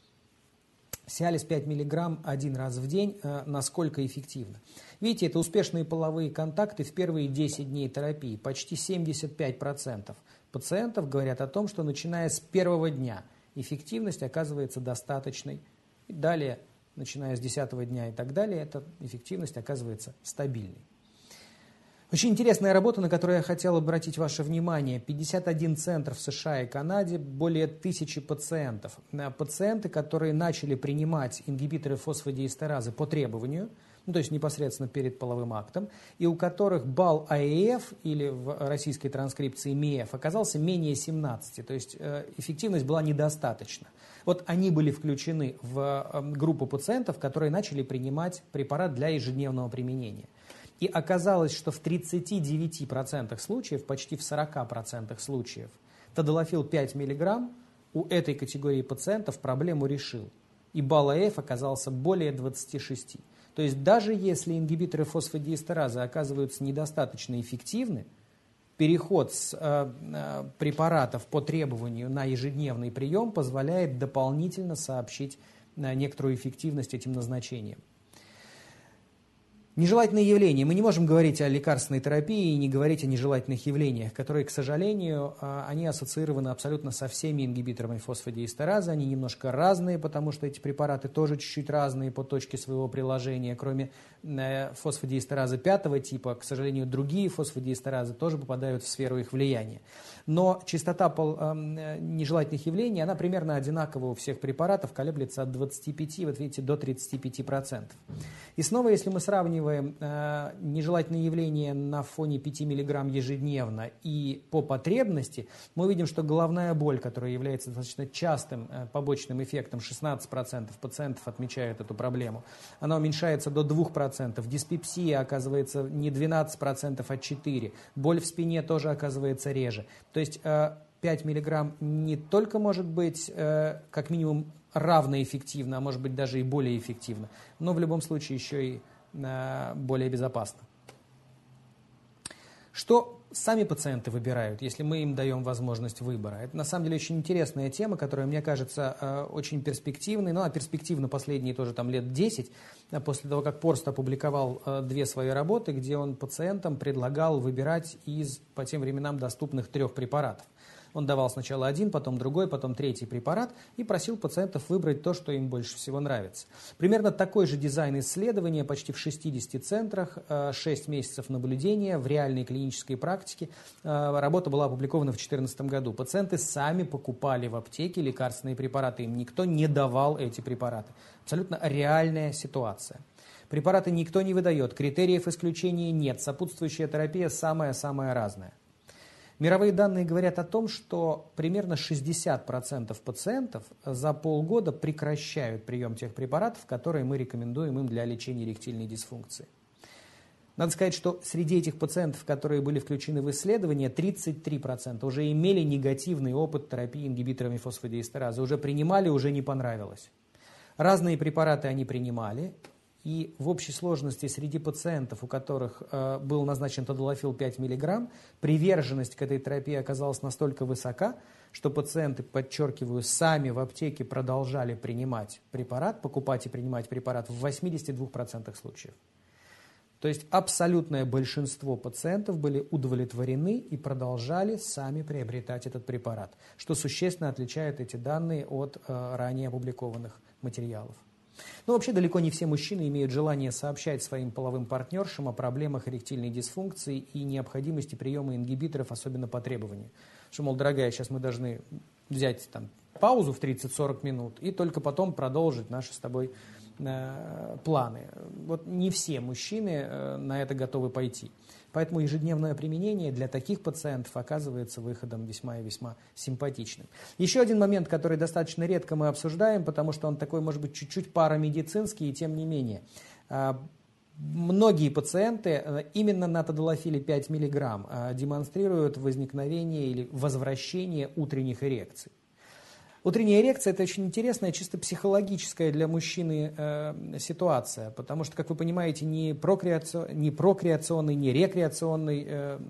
Сиалис 5 мг 1 раз в день, насколько эффективно? Видите, это успешные половые контакты в первые 10 дней терапии. Почти 75% пациентов говорят о том, что начиная с первого дня эффективность оказывается достаточной. И далее, начиная с 10-го дня и так далее, эта эффективность оказывается стабильной. Очень интересная работа, на которую я хотел обратить ваше внимание. 51 центр в США и Канаде, более 1000 пациентов. Пациенты, которые начали принимать ингибиторы фосфодиэстеразы по требованию, то есть непосредственно перед половым актом, и у которых балл АЭФ, или в российской транскрипции МИЭФ, оказался менее 17, то есть эффективность была недостаточна. Вот они были включены в группу пациентов, которые начали принимать препарат для ежедневного применения. И оказалось, что в 39% случаев, почти в 40% случаев, тадалафил 5 мг у этой категории пациентов проблему решил. И балл АЭФ оказался более 26. То есть даже если ингибиторы фосфодиэстеразы оказываются недостаточно эффективны, переход с препаратов по требованию на ежедневный прием позволяет дополнительно сообщить некоторую эффективность этим назначениям. Нежелательные явления. Мы не можем говорить о лекарственной терапии и не говорить о нежелательных явлениях, которые, к сожалению, они ассоциированы абсолютно со всеми ингибиторами фосфодиэстеразы. Они немножко разные, потому что эти препараты тоже чуть-чуть разные по точке своего приложения. Кроме фосфодиэстеразы 5-го типа, к сожалению, другие фосфодиэстеразы тоже попадают в сферу их влияния. Но частота нежелательных явлений, она примерно одинакова у всех препаратов, колеблется от 25, вот видите, до 35%. И снова, если мы сравниваем нежелательные явления на фоне 5 мг ежедневно и по потребности, мы увидим, что головная боль, которая является достаточно частым побочным эффектом, 16% пациентов отмечают эту проблему, она уменьшается до 2%, диспепсия оказывается не 12%, а 4%, боль в спине тоже оказывается реже. То есть 5 мг не только может быть как минимум равноэффективно, а может быть даже и более эффективно, но в любом случае еще и более безопасно. Что сами пациенты выбирают, если мы им даем возможность выбора? Это на самом деле очень интересная тема, которая, мне кажется, очень перспективной. Ну, а перспективно последние тоже лет 10, после того, как Порст опубликовал 2 свои работы, где он пациентам предлагал выбирать из, по тем временам, доступных 3 препаратов. Он давал сначала 1, потом другой, потом 3 препарат и просил пациентов выбрать то, что им больше всего нравится. Примерно такой же дизайн исследования почти в 60 центрах, 6 месяцев наблюдения в реальной клинической практике. Работа была опубликована в 2014 году. Пациенты сами покупали в аптеке лекарственные препараты, им никто не давал эти препараты. Абсолютно реальная ситуация. Препараты никто не выдает, критериев исключения нет, сопутствующая терапия самая-самая разная. Мировые данные говорят о том, что примерно 60% пациентов за полгода прекращают прием тех препаратов, которые мы рекомендуем им для лечения эректильной дисфункции. Надо сказать, что среди этих пациентов, которые были включены в исследование, 33% уже имели негативный опыт терапии ингибиторами фосфодиэстеразы, уже принимали, уже не понравилось. Разные препараты они принимали, и в общей сложности среди пациентов, у которых был назначен тадалафил 5 мг, приверженность к этой терапии оказалась настолько высока, что пациенты, подчеркиваю, сами в аптеке продолжали принимать препарат, покупать и принимать препарат в 82% случаев. То есть абсолютное большинство пациентов были удовлетворены и продолжали сами приобретать этот препарат, что существенно отличает эти данные от ранее опубликованных материалов. Но вообще далеко не все мужчины имеют желание сообщать своим половым партнершам о проблемах эректильной дисфункции и необходимости приема ингибиторов, особенно по требованию. Что, мол, дорогая, сейчас мы должны взять паузу в 30-40 минут и только потом продолжить наши с тобой планы. Вот не все мужчины на это готовы пойти. Поэтому ежедневное применение для таких пациентов оказывается выходом весьма и весьма симпатичным. Еще один момент, который достаточно редко мы обсуждаем, потому что он такой, может быть, чуть-чуть парамедицинский, и тем не менее. Многие пациенты именно на тадалафиле 5 мг демонстрируют возникновение или возвращение утренних эрекций. Утренняя эрекция – это очень интересная, чисто психологическая для мужчины ситуация, потому что, как вы понимаете, ни прокреационный, ни рекреационный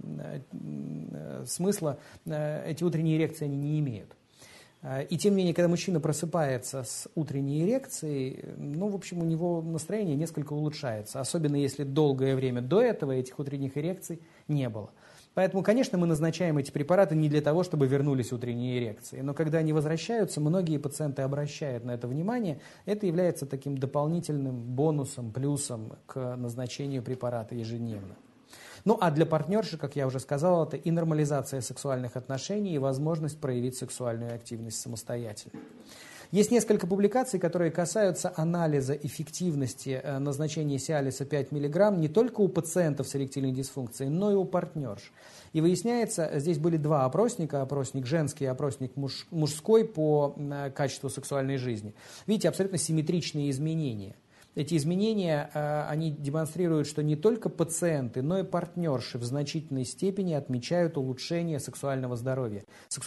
смысла эти утренние эрекции они не имеют. И тем не менее, когда мужчина просыпается с утренней эрекцией, в общем, у него настроение несколько улучшается, особенно если долгое время до этого этих утренних эрекций не было. Поэтому, конечно, мы назначаем эти препараты не для того, чтобы вернулись утренние эрекции. Но когда они возвращаются, многие пациенты обращают на это внимание. Это является таким дополнительным бонусом, плюсом к назначению препарата ежедневно. Ну а для партнерши, как я уже сказал, это и нормализация сексуальных отношений, и возможность проявить сексуальную активность самостоятельно. Есть несколько публикаций, которые касаются анализа эффективности назначения Сиалиса 5 мг не только у пациентов с эректильной дисфункцией, но и у партнерш. И выясняется, здесь были два опросника, опросник женский и опросник мужской по качеству сексуальной жизни. Видите, абсолютно симметричные изменения. Эти изменения, они демонстрируют, что не только пациенты, но и партнерши в значительной степени отмечают улучшение сексуального здоровья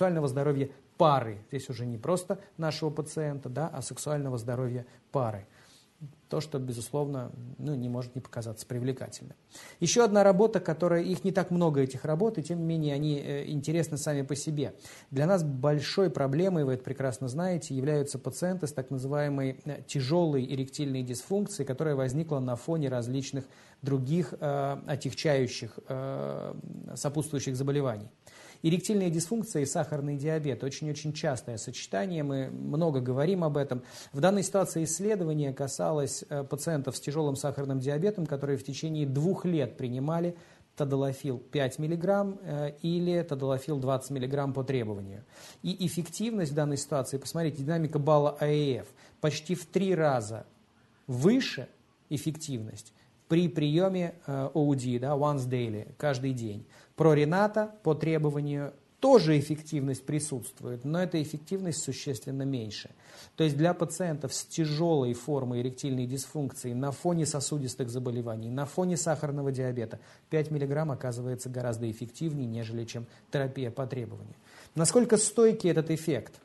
пары. Здесь уже не просто нашего пациента, да, а сексуального здоровья пары. То, что, безусловно, не может не показаться привлекательным. Еще одна работа, их не так много, этих работ, и тем не менее они интересны сами по себе. Для нас большой проблемой, вы это прекрасно знаете, являются пациенты с так называемой тяжелой эректильной дисфункцией, которая возникла на фоне различных других отягчающих, сопутствующих заболеваний. Эректильная дисфункция и сахарный диабет – очень-очень частое сочетание, мы много говорим об этом. В данной ситуации исследование касалось пациентов с тяжелым сахарным диабетом, которые в течение 2 лет принимали тадалафил 5 мг или тадалафил 20 мг по требованию. И эффективность в данной ситуации, посмотрите, динамика балла АЭФ почти в 3 раза выше эффективность при приеме OD, да, once daily, каждый день. Прорената по требованию тоже эффективность присутствует, но эта эффективность существенно меньше. То есть для пациентов с тяжелой формой эректильной дисфункции на фоне сосудистых заболеваний, на фоне сахарного диабета 5 мг оказывается гораздо эффективнее, нежели чем терапия по требованию. Насколько стойкий этот эффект?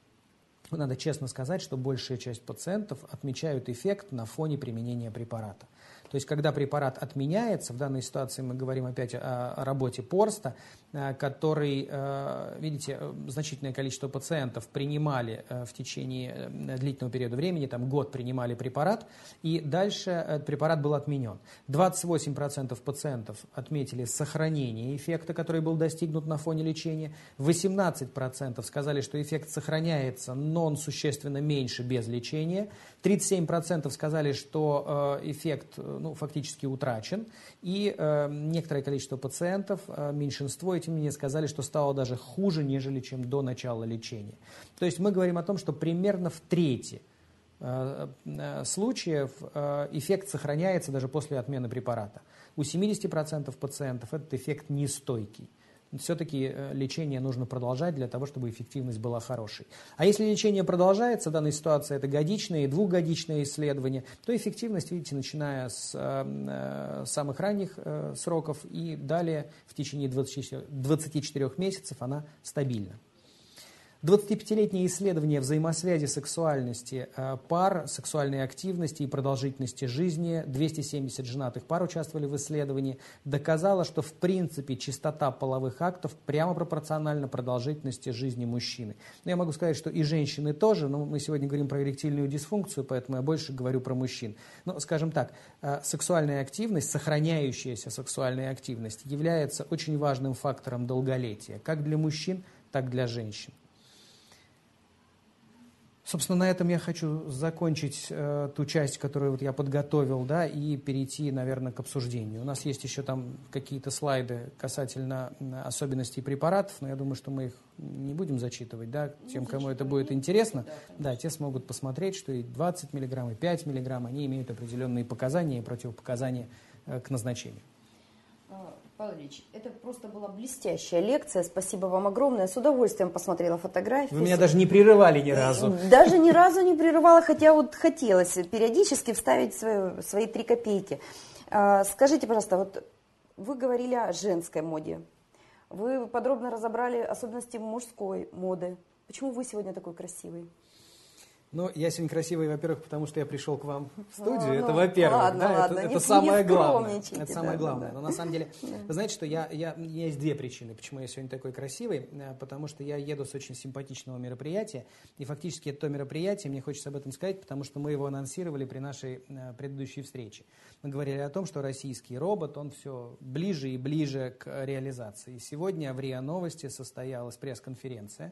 Надо честно сказать, что большая часть пациентов отмечают эффект на фоне применения препарата. То есть, когда препарат отменяется, в данной ситуации мы говорим опять о работе Порста, который, видите, значительное количество пациентов принимали в течение длительного периода времени, год принимали препарат, и дальше этот препарат был отменен. 28% пациентов отметили сохранение эффекта, который был достигнут на фоне лечения, 18% сказали, что эффект сохраняется, но он существенно меньше без лечения, 37% сказали, что эффект фактически утрачен, и некоторое количество пациентов, меньшинство, тем не менее, сказали, что стало даже хуже, нежели чем до начала лечения. То есть мы говорим о том, что примерно в трети случаев эффект сохраняется даже после отмены препарата. У 70% пациентов этот эффект нестойкий. Все-таки лечение нужно продолжать для того, чтобы эффективность была хорошей. А если лечение продолжается, в данной ситуации это годичное и двухгодичное исследование, то эффективность, видите, начиная с самых ранних сроков и далее в течение 24 месяцев она стабильна. 25-летнее исследование взаимосвязи сексуальности пар, сексуальной активности и продолжительности жизни, 270 женатых пар участвовали в исследовании, доказало, что в принципе частота половых актов прямо пропорциональна продолжительности жизни мужчины. Но я могу сказать, что и женщины тоже, но мы сегодня говорим про эректильную дисфункцию, поэтому я больше говорю про мужчин. Но, скажем так, сексуальная активность, сохраняющаяся сексуальная активность является очень важным фактором долголетия, как для мужчин, так и для женщин. Собственно, на этом я хочу закончить ту часть, которую вот я подготовил, да, и перейти, наверное, к обсуждению. У нас есть еще там какие-то слайды касательно особенностей препаратов, но я думаю, что мы их не будем зачитывать, да, тем, кому это будет интересно, да, те смогут посмотреть, что и 20 мг, и 5 мг, они имеют определенные показания и противопоказания к назначению.
Павел Ильич, это просто была блестящая лекция. Спасибо вам огромное. С удовольствием посмотрела фотографии.
Вы меня даже не прерывали ни разу.
Даже ни разу не прерывала, хотя вот хотелось периодически вставить свои 3 копейки. Скажите, пожалуйста, вот вы говорили о женской моде. Вы подробно разобрали особенности мужской моды. Почему вы сегодня такой красивый?
Ну, я сегодня красивый, во-первых, потому что я пришел к вам в студию. Это, во-первых,
ладно,
да,
ладно,
это
не
самое главное.
скромничайте,
Это самое главное.
да.
Но на самом деле, вы знаете, что у меня есть 2 причины, почему я сегодня такой красивый. Потому что я еду с очень симпатичного мероприятия. И фактически это то мероприятие, мне хочется об этом сказать, потому что мы его анонсировали при нашей предыдущей встрече. Мы говорили о том, что российский робот, он все ближе и ближе к реализации. И сегодня в РИА Новости состоялась пресс-конференция,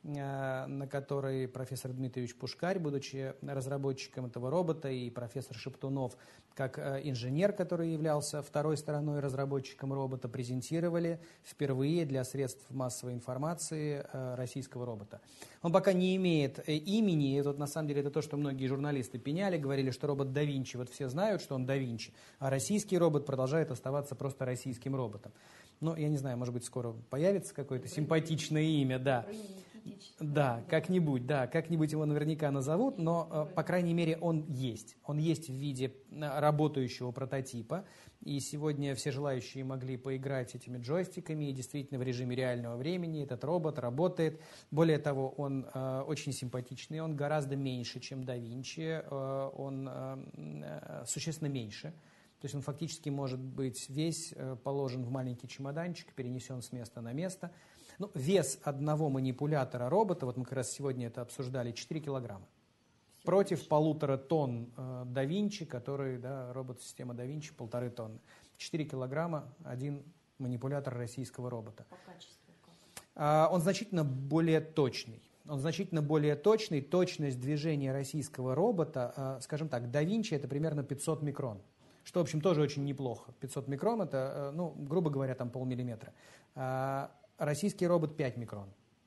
на которой профессор Дмитриевич Пушкарь, будучи разработчиком этого робота, и профессор Шептунов, как инженер, который являлся второй стороной разработчиком робота, презентировали впервые для средств массовой информации российского робота. Он пока не имеет имени, и вот на самом деле это то, что многие журналисты пеняли, говорили, что робот да Винчи, вот все знают, что он да Винчи, а российский робот продолжает оставаться просто российским роботом. Ну, я не знаю, может быть, скоро появится какое-то симпатичное имя, да. Да, как-нибудь его наверняка назовут, но, по крайней мере, он есть. Он есть в виде работающего прототипа, и сегодня все желающие могли поиграть этими джойстиками, и действительно в режиме реального времени этот робот работает. Более того, он очень симпатичный, он гораздо меньше, чем да Винчи, он существенно меньше. То есть он фактически может быть весь положен в маленький чемоданчик, перенесен с места на место. Ну, вес одного манипулятора робота, вот мы как раз сегодня это обсуждали, 4 килограмма. Против 1,5 тонн да Винчи, который, да, робот-система да Винчи, 1,5 тонны. 4 килограмма один манипулятор российского робота.
По качеству как?
Он значительно более точный. Точность движения российского робота, скажем так, да Винчи это примерно 500 микрон. Что, в общем, тоже очень неплохо. 500 микрон это, ну, грубо говоря, там полмиллиметра. Российский робот 5 микрон.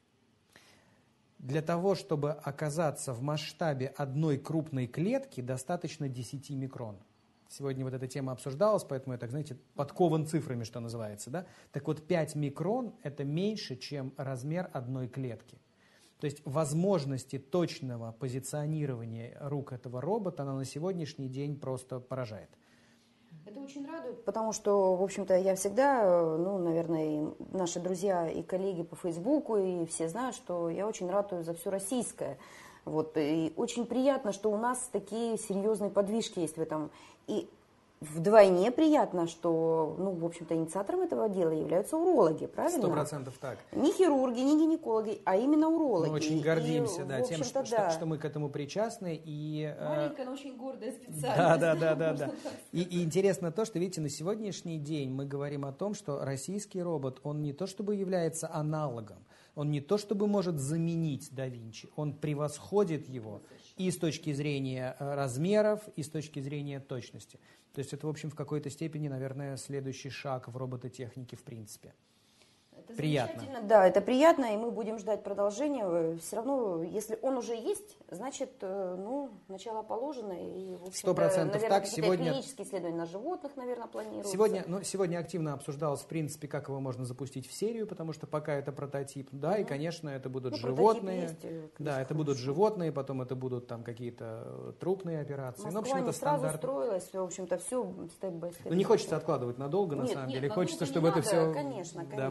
Для того, чтобы оказаться в масштабе одной крупной клетки, достаточно 10 микрон. Сегодня вот эта тема обсуждалась, поэтому я, так знаете, подкован цифрами, что называется. Да? Так вот, 5 микрон – это меньше, чем размер одной клетки. То есть возможности точного позиционирования рук этого робота она на сегодняшний день просто поражает.
Это очень радует, потому что, в общем-то, я всегда, ну, наверное, и наши друзья и коллеги по Фейсбуку, и все знают, что я очень ратую за все российское. Вот, и очень приятно, что у нас такие серьезные подвижки есть в этом. И вдвойне приятно, что, ну, в общем-то, инициатором этого дела являются урологи, правильно?
100% так.
Не хирурги, не гинекологи, а именно урологи.
Мы очень гордимся,
и,
да, тем, что мы к этому причастны. И,
маленькая, но очень гордая специальность.
Да. И интересно то, что, видите, на сегодняшний день мы говорим о том, что российский робот, он не то чтобы является аналогом, он не то чтобы может заменить да Винчи, он превосходит его и с точки зрения размеров, и с точки зрения точности. То есть это, в общем, в какой-то степени, наверное, следующий шаг в робототехнике в принципе.
Это
приятно.
Да, это приятно, и мы будем ждать продолжения. Все равно, если он уже есть, значит, ну, начало положено. И, в общем-то,
100%
наверное,
так.
Сегодня клинические исследования на животных, наверное, планируются.
Сегодня активно обсуждалось, в принципе, как его можно запустить в серию, потому что пока это прототип. Да, и, конечно, это будут животные.
Есть,
да, это будут животные, потом это будут там какие-то трупные операции.
Москва
в общем, это
сразу
стандарт.
строилась, в общем-то, все степ-бай-степ.
Ну, не хочется откладывать надо, на самом деле. Хочется, чтобы это все
конечно,
быстрее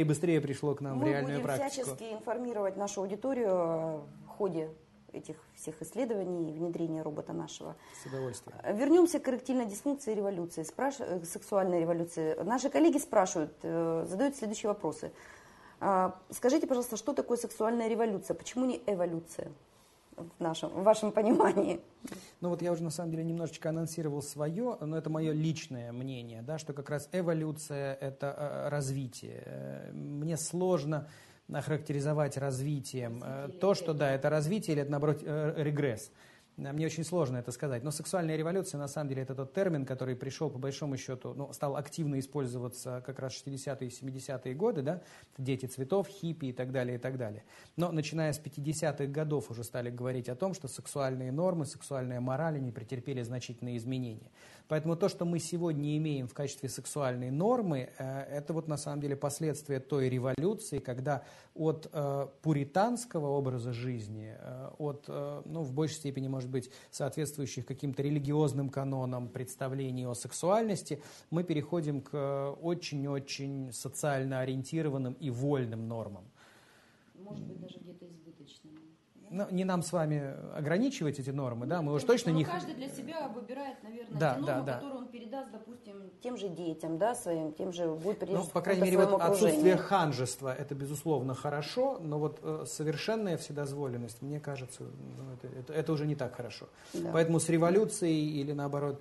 и быстрее пришло к нам в реальную
Мы
практику.
будем всячески информировать нашу аудиторию в ходе этих всех исследований и внедрения робота нашего.
С удовольствием.
Вернемся к эректильной дисфункции и революции, к сексуальной революции. Наши коллеги спрашивают, задают следующие вопросы. Скажите, пожалуйста, что такое сексуальная революция? Почему не эволюция в вашем понимании?
Ну вот я уже на самом деле немножечко анонсировал свое, но это мое личное мнение, да, что как раз эволюция – это развитие. Мне сложно охарактеризовать развитием то, что да, это развитие или это наоборот регресс. Мне очень сложно это сказать. Но сексуальная революция, на самом деле, это тот термин, который пришел, по большому счету, стал активно использоваться как раз в 60-е и 70-е годы, да, дети цветов, хиппи и так далее, и так далее. Но начиная с 50-х годов уже стали говорить о том, что сексуальные нормы, сексуальная мораль, они претерпели значительные изменения. Поэтому то, что мы сегодня имеем в качестве сексуальной нормы, это вот на самом деле последствия той революции, когда от пуританского образа жизни, от, в большей степени, может быть, соответствующих каким-то религиозным канонам представлений о сексуальности, мы переходим к очень-очень социально ориентированным и вольным нормам.
Может быть, даже где-то избыточным.
Ну, не нам с вами ограничивать эти нормы, да, мы уж точно не...
Каждый для себя выбирает, наверное, те нормы, которые он передаст, допустим, тем же детям, да, своим, тем же будет придерживаться.
Ну, по крайней мере, вот отсутствие ханжества, это, безусловно, хорошо, но вот совершенная вседозволенность, мне кажется, это уже не так хорошо. Да. Поэтому с революцией или, наоборот,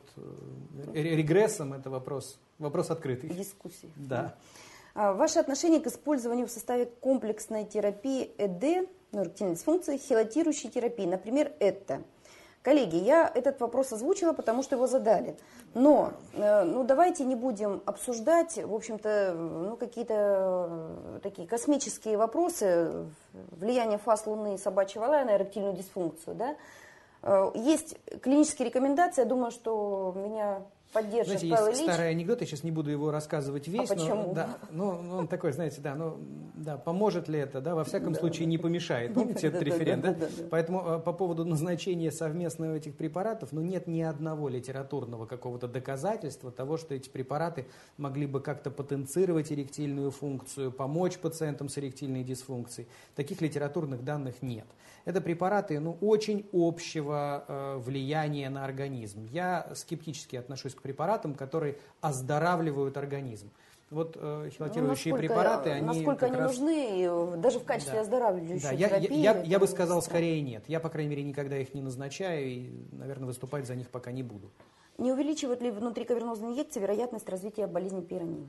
регрессом это вопрос открытый.
Дискуссии.
Да.
Ваше отношение к использованию в составе комплексной терапии ЭД, эректильной дисфункции, хелатирующей терапии, например, это. Коллеги, я этот вопрос озвучила, потому что его задали. Но давайте не будем обсуждать, в общем-то, какие-то такие космические вопросы, влияние фаз Луны и собачьего лая на эректильную дисфункцию. Да? Есть клинические рекомендации, я думаю, что меня... поддержит.
Знаете, есть старый анекдот, я сейчас не буду его рассказывать весь.
Почему?
Он такой, знаете, поможет ли это, да, во всяком случае не помешает. Помните этот референт, да? Поэтому по поводу назначения совместного этих препаратов, нет ни одного литературного какого-то доказательства того, что эти препараты могли бы как-то потенцировать эректильную функцию, помочь пациентам с эректильной дисфункцией. Таких литературных данных нет. Это препараты, очень общего влияния на организм. Я скептически отношусь к препаратам, которые оздоравливают организм. Вот хелатирующие препараты, они
насколько они нужны, даже в качестве оздоравливающей терапии?
Я бы сказал, скорее нет. Я, по крайней мере, никогда их не назначаю и, наверное, выступать за них пока не буду.
Не увеличивает ли внутрикавернозные инъекции вероятность развития болезни Пейрони?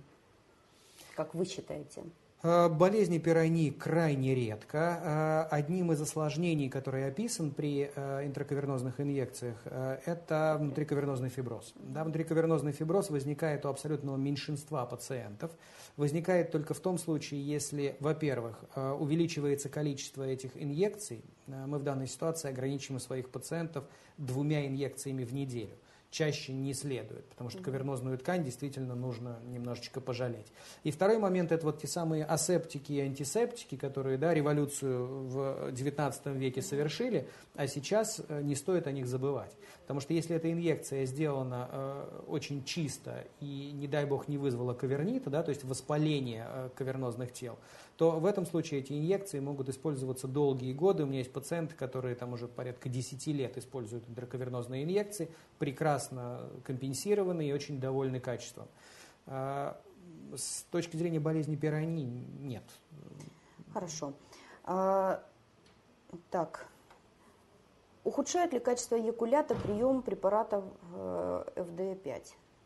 Как вы считаете?
Болезни Пейрони крайне редко. Одним из осложнений, который описан при интракавернозных инъекциях, это внутрикавернозный фиброз. Да, внутрикавернозный фиброз возникает у абсолютного меньшинства пациентов. Возникает только в том случае, если, во-первых, увеличивается количество этих инъекций. Мы в данной ситуации ограничиваем своих пациентов 2 инъекциями в неделю. Чаще не следует, потому что кавернозную ткань действительно нужно немножечко пожалеть. И второй момент – это вот те самые асептики и антисептики, которые революцию в XIX веке совершили, а сейчас не стоит о них забывать. Потому что если эта инъекция сделана очень чисто и, не дай бог, не вызвала кавернита, то есть воспаление кавернозных тел, то в этом случае эти инъекции могут использоваться долгие годы. У меня есть пациенты, которые уже порядка 10 лет используют интракавернозные инъекции, прекрасно компенсированы и очень довольны качеством. С точки зрения болезни Пейрони нет.
Хорошо. Так. Ухудшает ли качество эякулята прием препаратов ФД-5?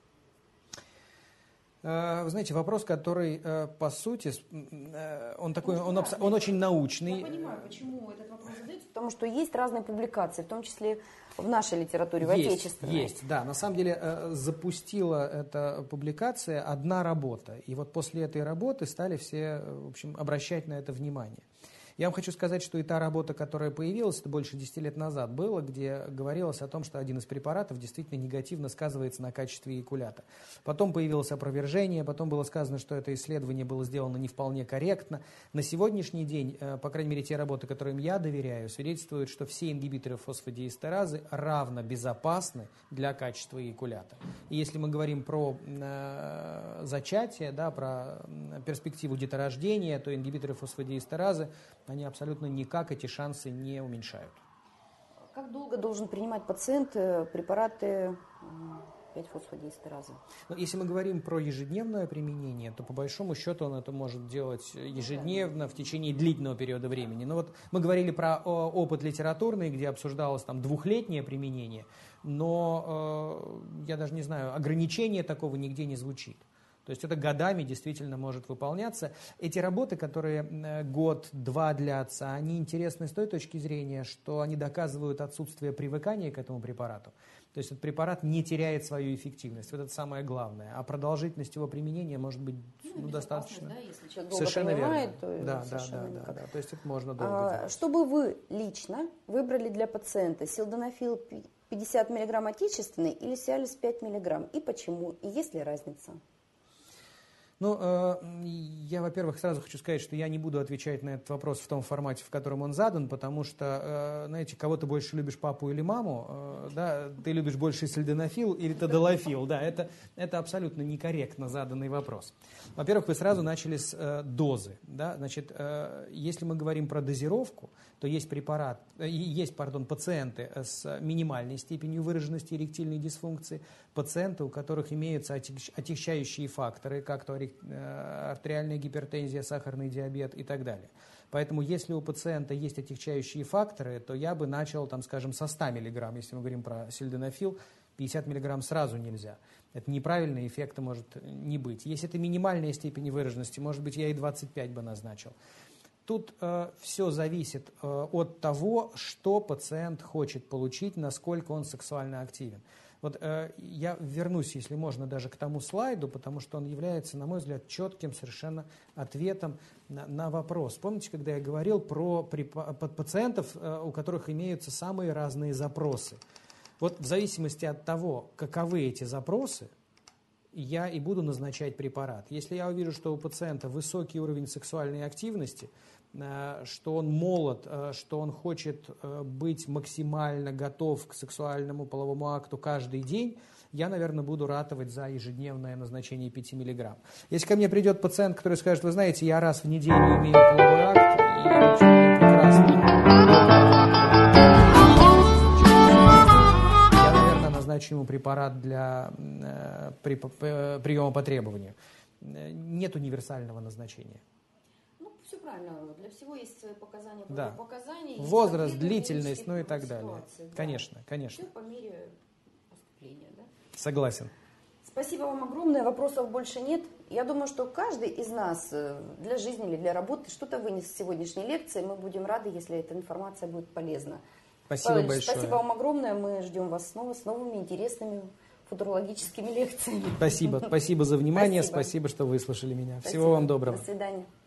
Вы знаете, вопрос, который, по сути, он очень научный.
Я понимаю, почему этот вопрос задается, потому что есть разные публикации, в том числе в нашей литературе, в отечественной.
Есть, да. На самом деле запустила эта публикация одна работа. И вот после этой работы стали все, в общем, обращать на это внимание. Я вам хочу сказать, что и та работа, которая появилась, это больше 10 лет назад было, где говорилось о том, что один из препаратов действительно негативно сказывается на качестве эякулята. Потом появилось опровержение, потом было сказано, что это исследование было сделано не вполне корректно. На сегодняшний день, по крайней мере, те работы, которым я доверяю, свидетельствуют, что все ингибиторы фосфодиэстеразы равно безопасны для качества эякулята. И если мы говорим про зачатие, да, про перспективу деторождения, то ингибиторы фосфодиэстеразы, они абсолютно никак эти шансы не уменьшают.
Как долго должен принимать пациент препараты 5-фосфодиэстеразы?
Если мы говорим про ежедневное применение, то по большому счету он это может делать ежедневно в течение длительного периода времени. Но вот мы говорили про опыт литературный, где обсуждалось там 2-летнее применение, но я даже не знаю, ограничения такого нигде не звучит. То есть это годами действительно может выполняться. Эти работы, которые год-два длятся, они интересны с той точки зрения, что они доказывают отсутствие привыкания к этому препарату. То есть этот препарат не теряет свою эффективность. Вот это самое главное. А продолжительность его применения может быть достаточно.
Да, если человек долго
совершенно
принимает,
верно.
то
Да. То есть это можно долго делать.
Что бы вы лично выбрали для пациента? Силденафил 50 мг отечественный или Сиалис 5 мг? И почему? И есть ли разница?
Я, во-первых, сразу хочу сказать, что я не буду отвечать на этот вопрос в том формате, в котором он задан, потому что, знаете, кого ты больше любишь, папу или маму, да, ты любишь больше сильденафил или тадалафил, да, это абсолютно некорректно заданный вопрос. Во-первых, вы сразу начали с дозы, да, значит, если мы говорим про дозировку, то есть пациенты с минимальной степенью выраженности эректильной дисфункции, пациенты, у которых имеются отягчающие факторы, как то артериальная гипертензия, сахарный диабет и так далее. Поэтому если у пациента есть отягчающие факторы, то я бы начал, там, скажем, со 100 мг, если мы говорим про сильденафил, 50 мг сразу нельзя. Это неправильный, эффекта может не быть. Если это минимальная степень выраженности, может быть, я и 25 бы назначил. Тут все зависит от того, что пациент хочет получить, насколько он сексуально активен. Вот я вернусь, если можно, даже к тому слайду, потому что он является, на мой взгляд, четким совершенно ответом на вопрос. Помните, когда я говорил про пациентов, у которых имеются самые разные запросы? Вот в зависимости от того, каковы эти запросы, я и буду назначать препарат. Если я увижу, что у пациента высокий уровень сексуальной активности, что он молод, что он хочет быть максимально готов к сексуальному половому акту каждый день, я, наверное, буду ратовать за ежедневное назначение 5 мг. Если ко мне придет пациент, который скажет, вы знаете, я раз в неделю имею половой акт, и мне прекрасно, я, наверное, назначу ему препарат для приема по требованию. Нет универсального назначения.
Все правильно. Для всего есть свои показания,
да.
противопоказания.
Возраст, длительность, ну и так далее.
Ситуации, да.
Конечно.
Все по мере поступления. Да?
Согласен.
Спасибо вам огромное. Вопросов больше нет. Я думаю, что каждый из нас для жизни или для работы что-то вынес из сегодняшней лекции. Мы будем рады, если эта информация будет полезна.
Спасибо
Павел,
большое.
Спасибо вам огромное. Мы ждем вас снова с новыми интересными футурологическими лекциями.
Спасибо за внимание. Спасибо, что выслушали меня. Всего вам доброго.
До свидания.